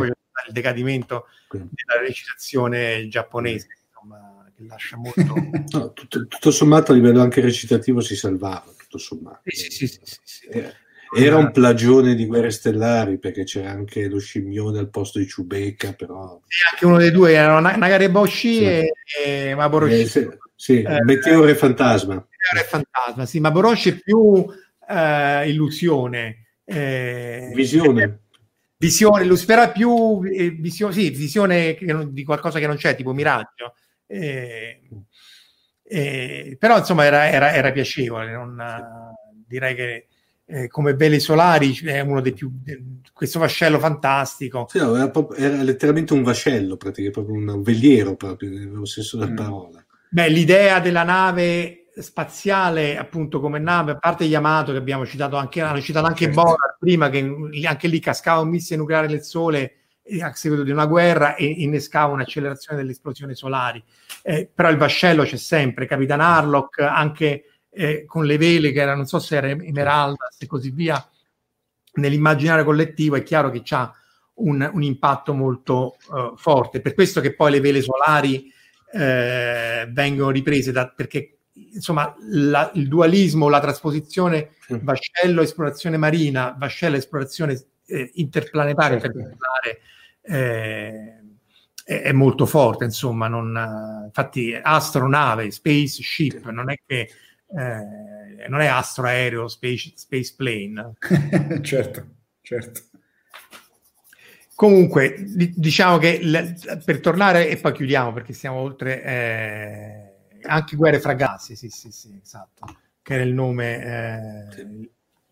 il decadimento della recitazione giapponese, insomma, che lascia molto... No, tutto, tutto sommato a livello anche recitativo si salvava, tutto sommato. Sì, sì, sì, sì, sì. Era, era un plagione di Guerre Stellari, perché c'era anche lo scimmione al posto di Chewbacca, però... Sì, anche uno dei due erano Nagareboshi sì. e, e Maboroshi. Eh, sì, sì, eh, Meteore e Fantasma. Meteore e Fantasma, sì, Maboroshi è più eh, illusione. Eh, Visione. Visione, Lucifera più eh, visione, sì, visione che non, di qualcosa che non c'è, tipo miraggio. Eh, eh, però insomma era, era, era piacevole, non, direi che eh, come vele solari è uno dei più eh, questo vascello fantastico. Sì, no, era, proprio, era letteralmente un vascello, praticamente proprio un veliero, proprio nello senso della Mm. parola. Beh, l'idea della nave spaziale, appunto, come nave, a parte Yamato che abbiamo citato anche, hanno citato anche Certo. Borat prima, che anche lì cascava un missile nucleare nel Sole eh, a seguito di una guerra e innescava un'accelerazione delle esplosioni solari. Eh, però il vascello c'è sempre, Capitan Harlock, anche eh, con le vele che erano, non so se era Emeraldas e così via, nell'immaginario collettivo è chiaro che c'ha un, un impatto molto uh, forte. Per questo che poi le vele solari eh, vengono riprese da, perché insomma la, il dualismo, la trasposizione Sì. vascello esplorazione marina, vascello esplorazione eh, interplanetaria, Certo. interplanetaria, eh, è, è molto forte, insomma. Non, eh, infatti astronave, spaceship, non è che eh, non è astroaereo, space, space plane. certo, certo. Comunque, di- diciamo che le- per tornare, e poi chiudiamo perché siamo oltre, eh, anche Guerre fra Galassie, sì, sì, sì, esatto, che era il nome. Eh,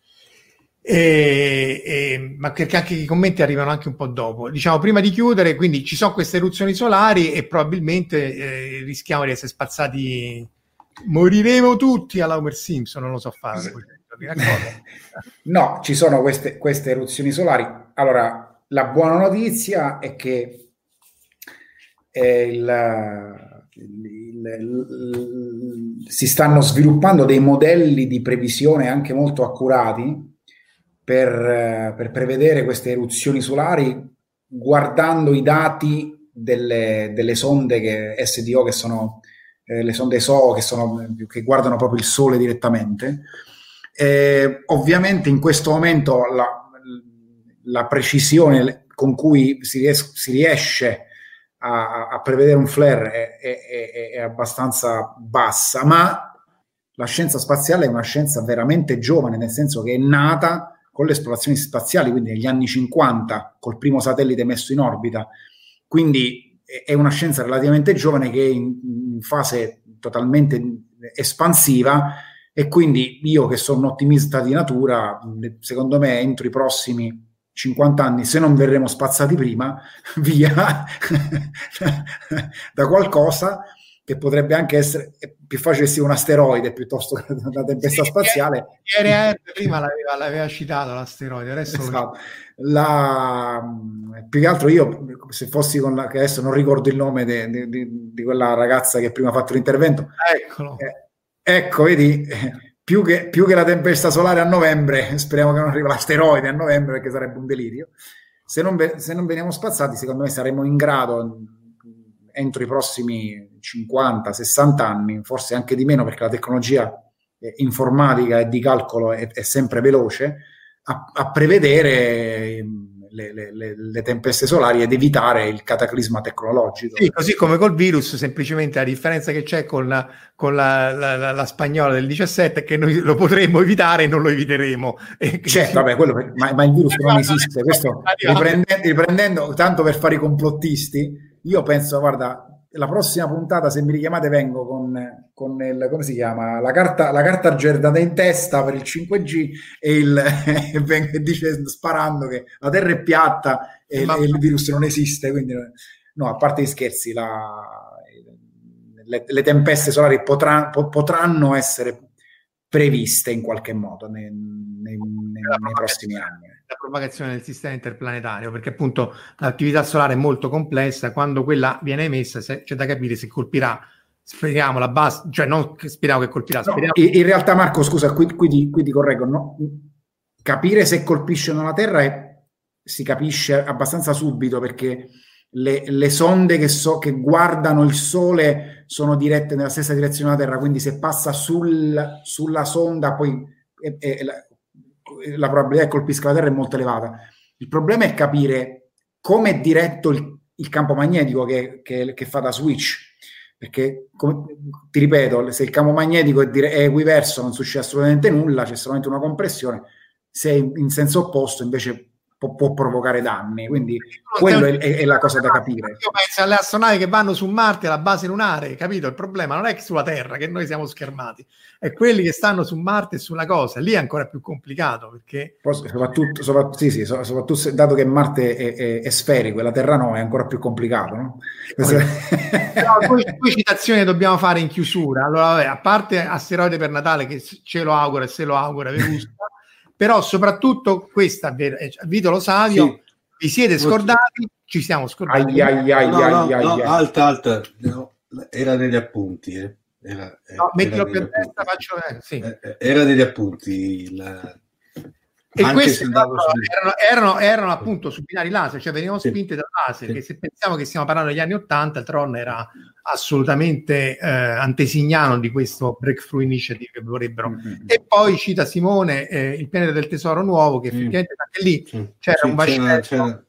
e, e- ma perché anche i commenti arrivano anche un po' dopo. Diciamo, prima di chiudere, quindi ci sono queste eruzioni solari e probabilmente eh, rischiamo di essere spazzati, moriremo tutti alla Homer Simpson, non lo so fare. No, ci sono queste, queste eruzioni solari. Allora, la buona notizia è che eh, il, il, il, si stanno sviluppando dei modelli di previsione anche molto accurati per, per prevedere queste eruzioni solari guardando i dati delle, delle sonde che, S D O, che sono eh, le sonde S O che, sono, che guardano proprio il Sole direttamente. Eh, ovviamente in questo momento la, la precisione con cui si, ries- si riesce a, a prevedere un flare è, è, è abbastanza bassa, ma la scienza spaziale è una scienza veramente giovane, nel senso che è nata con le esplorazioni spaziali, quindi negli anni cinquanta, col primo satellite messo in orbita. Quindi è una scienza relativamente giovane che è in, in fase totalmente espansiva, e quindi io, che sono un ottimista di natura, secondo me entro i prossimi cinquanta anni, se non verremo spazzati prima, via da qualcosa che potrebbe anche essere più facile sia un asteroide piuttosto che una tempesta sì, spaziale. R R prima l'aveva, l'aveva citato l'asteroide, adesso esatto. La, più che altro io, se fossi con la, che adesso non ricordo il nome de, de, de, di quella ragazza che prima ha fatto l'intervento, eccolo. Eh, ecco, vedi, più che, più che la tempesta solare a novembre, speriamo che non arrivi l'asteroide a novembre, perché sarebbe un delirio. Se non, se non veniamo spazzati, secondo me saremo in grado, entro i prossimi cinquanta sessanta anni, forse anche di meno, perché la tecnologia informatica e di calcolo è, è sempre veloce, a, a prevedere le, le, le tempeste solari ed evitare il cataclisma tecnologico. Sì, così come col virus, semplicemente la differenza che c'è con la, con la, la, la, la spagnola del diciassette è che noi lo potremmo evitare e non lo eviteremo. Certo, vabbè, quello per, ma, ma il virus non esiste. Questo, riprendendo, riprendendo, tanto per fare i complottisti, io penso, guarda, la prossima puntata, se mi richiamate, vengo con, con il, come si chiama, la carta, la carta aggiornata in testa per il cinque G e il e vengo e dice sparando che la Terra è piatta e, e il virus non esiste. Quindi, no, a parte gli scherzi, la, le, le tempeste solari potrà, po, potranno essere previste in qualche modo nei, nei, nei, nei prossimi anni. La propagazione del sistema interplanetario, perché appunto l'attività solare è molto complessa. Quando quella viene emessa c'è da capire se colpirà, speriamo, la base, cioè non che speriamo che colpirà, speriamo... No, in realtà, Marco, scusa, qui, qui, ti, qui ti correggo, no? Capire se colpisce o non la Terra è si capisce abbastanza subito, perché le, le sonde che, so, che guardano il Sole sono dirette nella stessa direzione della Terra, quindi se passa sul, sulla sonda poi è, è, la, la probabilità che colpisca la Terra è molto elevata. Il problema è capire come è diretto il, il campo magnetico che, che, che fa da switch, perché come, ti ripeto, se il campo magnetico è, dire, è equiverso non succede assolutamente nulla, c'è solamente una compressione, se in, in senso opposto invece può, può provocare danni, quindi quello è, è, è la cosa da capire. Io penso alle astronavi che vanno su Marte, alla base lunare, capito? Il problema non è che sulla Terra, che noi siamo schermati, è quelli che stanno su Marte e sulla cosa, lì è ancora più complicato, perché poi, soprattutto, soprattutto, sì, sì, soprattutto dato che Marte è, è, è sferico e la Terra no, è ancora più complicato, no? Però due, due citazioni dobbiamo fare in chiusura. Allora, vabbè, a parte asteroide per Natale, che ce lo augura e se lo augura Venusta, però soprattutto questa, Vito Lo Savio, sì. Vi siete scordati? Ci siamo scordati. Ai, ai, ai, no, ai, no, ai, no, ai. alta, alta, no, era negli appunti, eh. Era, no, mettilo più a appunti. destra, faccio eh, sì. Era negli appunti. La... E questi erano, erano, erano appunto su binari laser, cioè venivano spinte sì. da laser, sì. Che se pensiamo che stiamo parlando degli anni ottanta, il Tron era assolutamente eh, antesignano di questo breakthrough initiative che vorrebbero. Mm-hmm. E poi cita Simone eh, il pianeta del tesoro nuovo, che effettivamente mm. anche lì mm. c'era sì, un vascello. C'era, c'era...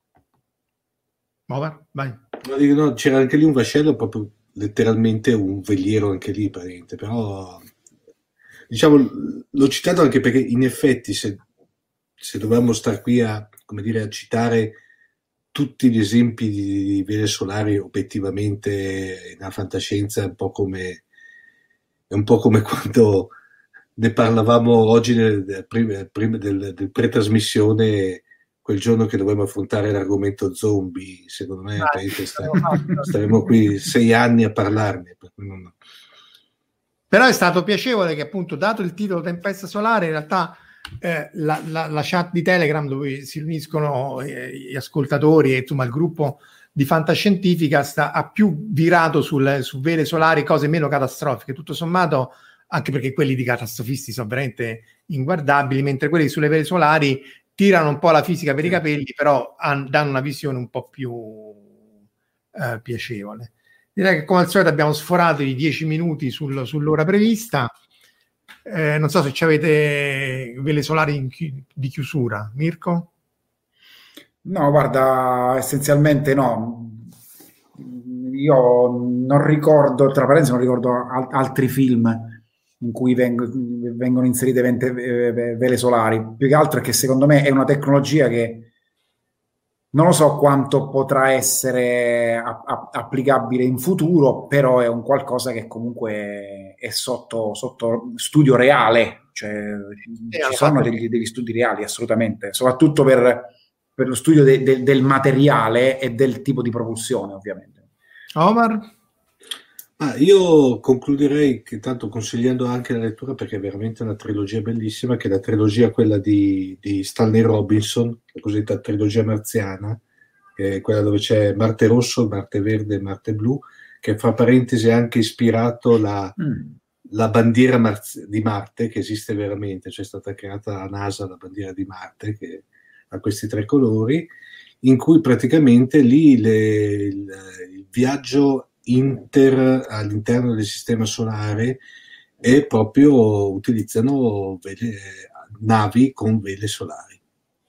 Oh, vai. No, no, c'era anche lì un vascello, proprio letteralmente un veliero anche lì, parente, però diciamo l'ho citato anche perché in effetti se se dovevamo star qui a, come dire, a citare tutti gli esempi di, di vele solari obiettivamente nella fantascienza, è un po' come è un po' come quando ne parlavamo oggi nel, prima, prima del, del pre-trasmissione, quel giorno che dovevamo affrontare l'argomento zombie. Secondo me ah, staremo, staremo qui sei anni a parlarne. Non... Però è stato piacevole che appunto, dato il titolo Tempesta Solare, in realtà Eh, la, la, la chat di Telegram dove si riuniscono eh, gli ascoltatori e insomma il gruppo di Fantascientifica sta, ha più virato sul, su vele solari, cose meno catastrofiche, tutto sommato, anche perché quelli di catastrofisti sono veramente inguardabili, mentre quelli sulle vele solari tirano un po' la fisica per i capelli, però han, danno una visione un po' più eh, piacevole. Direi che come al solito abbiamo sforato i dieci minuti sul, sull'ora prevista. Eh, non so se ci avete vele solari in chi- di chiusura, Mirko? No, guarda, essenzialmente no. Io non ricordo, tra parentesi, non ricordo al- altri film in cui veng- vengono inserite vente- vele solari. Più che altro è che secondo me è una tecnologia che non lo so quanto potrà essere a- a- applicabile in futuro, però è un qualcosa che comunque è sotto, sotto studio reale, cioè eh, ci sono degli, degli studi reali assolutamente, soprattutto per, per lo studio de- de- del materiale e del tipo di propulsione, ovviamente. Omar? Ah, io concluderei che tanto consigliando anche la lettura, perché è veramente una trilogia bellissima, che è la trilogia quella di, di Stanley Robinson, la cosiddetta trilogia marziana, che è quella dove c'è Marte Rosso, Marte Verde e Marte Blu, che fra parentesi ha anche ispirato la, mm. la bandiera marzi- di Marte, che esiste veramente, cioè è stata creata dalla NASA la bandiera di Marte, che ha questi tre colori, in cui praticamente lì le, il, il viaggio inter all'interno del sistema solare e proprio utilizzano vele, navi con vele solari.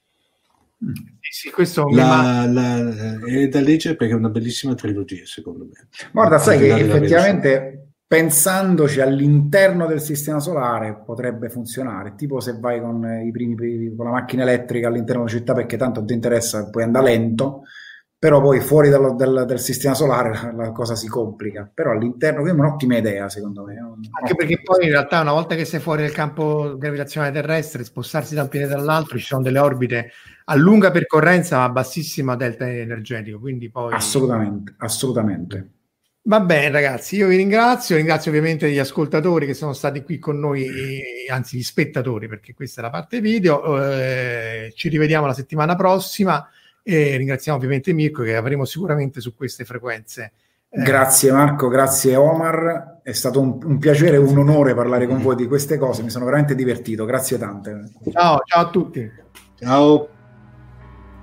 Sì, questo la, la, è da leggere perché è una bellissima trilogia, secondo me. Guarda, sai che effettivamente pensandoci all'interno del sistema solare potrebbe funzionare, tipo se vai con i primi con la macchina elettrica all'interno della città, perché tanto ti interessa, puoi andare lento, però poi fuori dallo, del, del sistema solare la, la cosa si complica, però all'interno è un'ottima idea secondo me. Anche perché poi in realtà una volta che sei fuori dal campo gravitazionale terrestre, spostarsi da un pianeta all'altro, ci sono delle orbite a lunga percorrenza ma a bassissima delta energetico, quindi poi... Assolutamente, assolutamente. Va bene ragazzi, io vi ringrazio, ringrazio ovviamente gli ascoltatori che sono stati qui con noi, anzi gli spettatori, perché questa è la parte video, eh, ci rivediamo la settimana prossima. E ringraziamo ovviamente Mirko, che avremo sicuramente su queste frequenze. Eh. Grazie Marco, grazie Omar, è stato un, un piacere e un onore parlare con voi di queste cose, mi sono veramente divertito, grazie tante. Ciao, ciao a tutti. Ciao.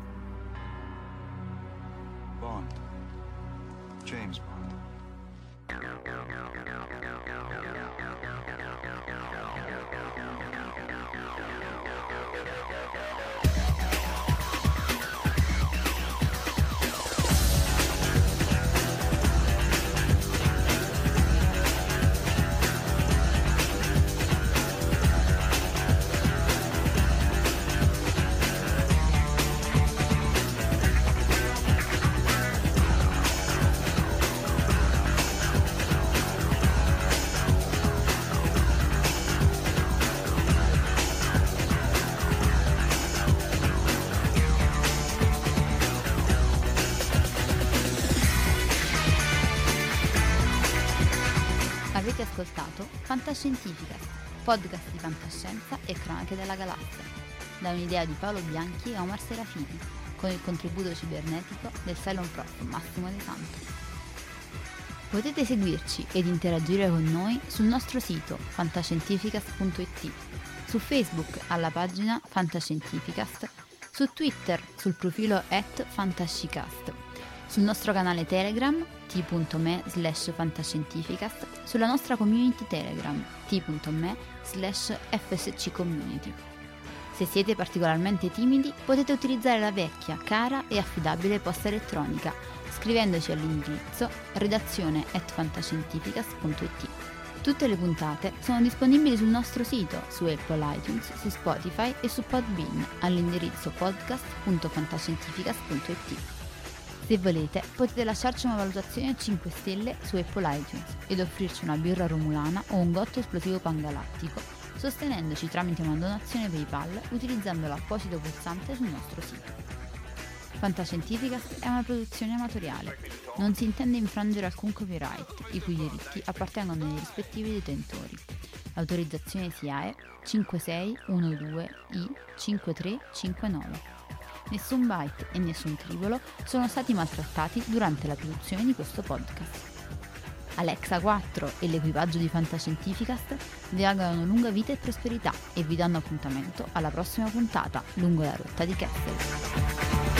ascoltato Fantascientificast, podcast di fantascienza e cronache della galassia, da un'idea di Paolo Bianchi e Omar Serafini, con il contributo cibernetico del Cylon Prof Massimo De Santo. Potete seguirci ed interagire con noi sul nostro sito fantascientificast punto it, su Facebook alla pagina Fantascientificast, su Twitter sul profilo at fantascicast, sul nostro canale Telegram t.me slash fantascientificast, sulla nostra community Telegram t.me slash fsccommunity. Se siete particolarmente timidi potete utilizzare la vecchia, cara e affidabile posta elettronica scrivendoci all'indirizzo redazione at fantascientificast punto it. Tutte le puntate sono disponibili sul nostro sito, su Apple iTunes, su Spotify e su Podbean all'indirizzo podcast punto fantascientificast punto it. Se volete potete lasciarci una valutazione cinque stelle su Apple iTunes ed offrirci una birra romulana o un gotto esplosivo pangalattico, sostenendoci tramite una donazione PayPal utilizzando l'apposito pulsante sul nostro sito. Fantascientificast è una produzione amatoriale, non si intende infrangere alcun copyright, i cui diritti appartengono ai rispettivi detentori. L'autorizzazione S I A E cinque sei uno due I cinque tre cinque nove. Nessun byte e nessun tribolo sono stati maltrattati durante la produzione di questo podcast. Alexa quattro e l'equipaggio di Fantascientificast vi augurano lunga vita e prosperità e vi danno appuntamento alla prossima puntata lungo la rotta di Kessel.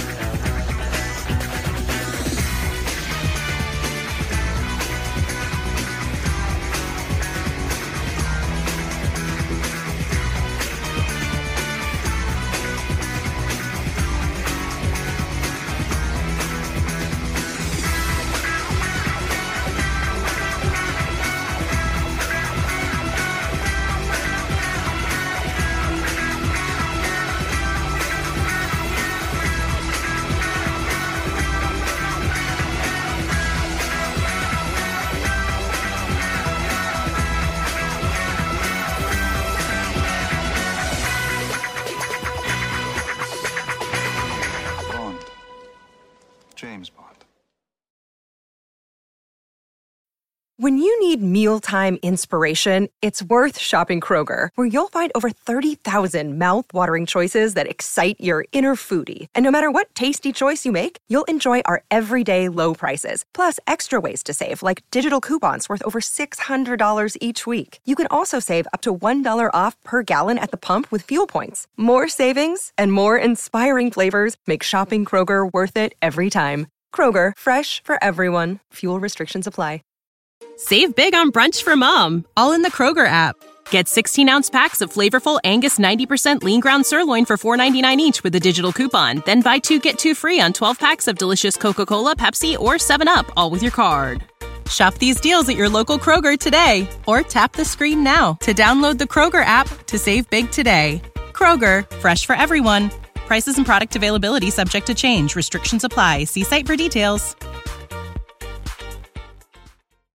James Bond. When you need mealtime inspiration, it's worth shopping Kroger, where you'll find over thirty thousand mouth-watering choices that excite your inner foodie. And no matter what tasty choice you make, you'll enjoy our everyday low prices, plus extra ways to save, like digital coupons worth over six hundred dollars each week. You can also save up to one dollar off per gallon at the pump with fuel points. More savings and more inspiring flavors make shopping Kroger worth it every time. Kroger, fresh for everyone. Fuel restrictions apply. Save big on brunch for mom, all in the Kroger app. Get sixteen-ounce packs of flavorful Angus ninety percent lean ground sirloin for four ninety-nine each with a digital coupon. Then buy two, get two free on twelve packs of delicious Coca-Cola, Pepsi, or seven up, all with your card. Shop these deals at your local Kroger today, or tap the screen now to download the Kroger app to save big today. Kroger, fresh for everyone. Prices and product availability subject to change. Restrictions apply. See site for details.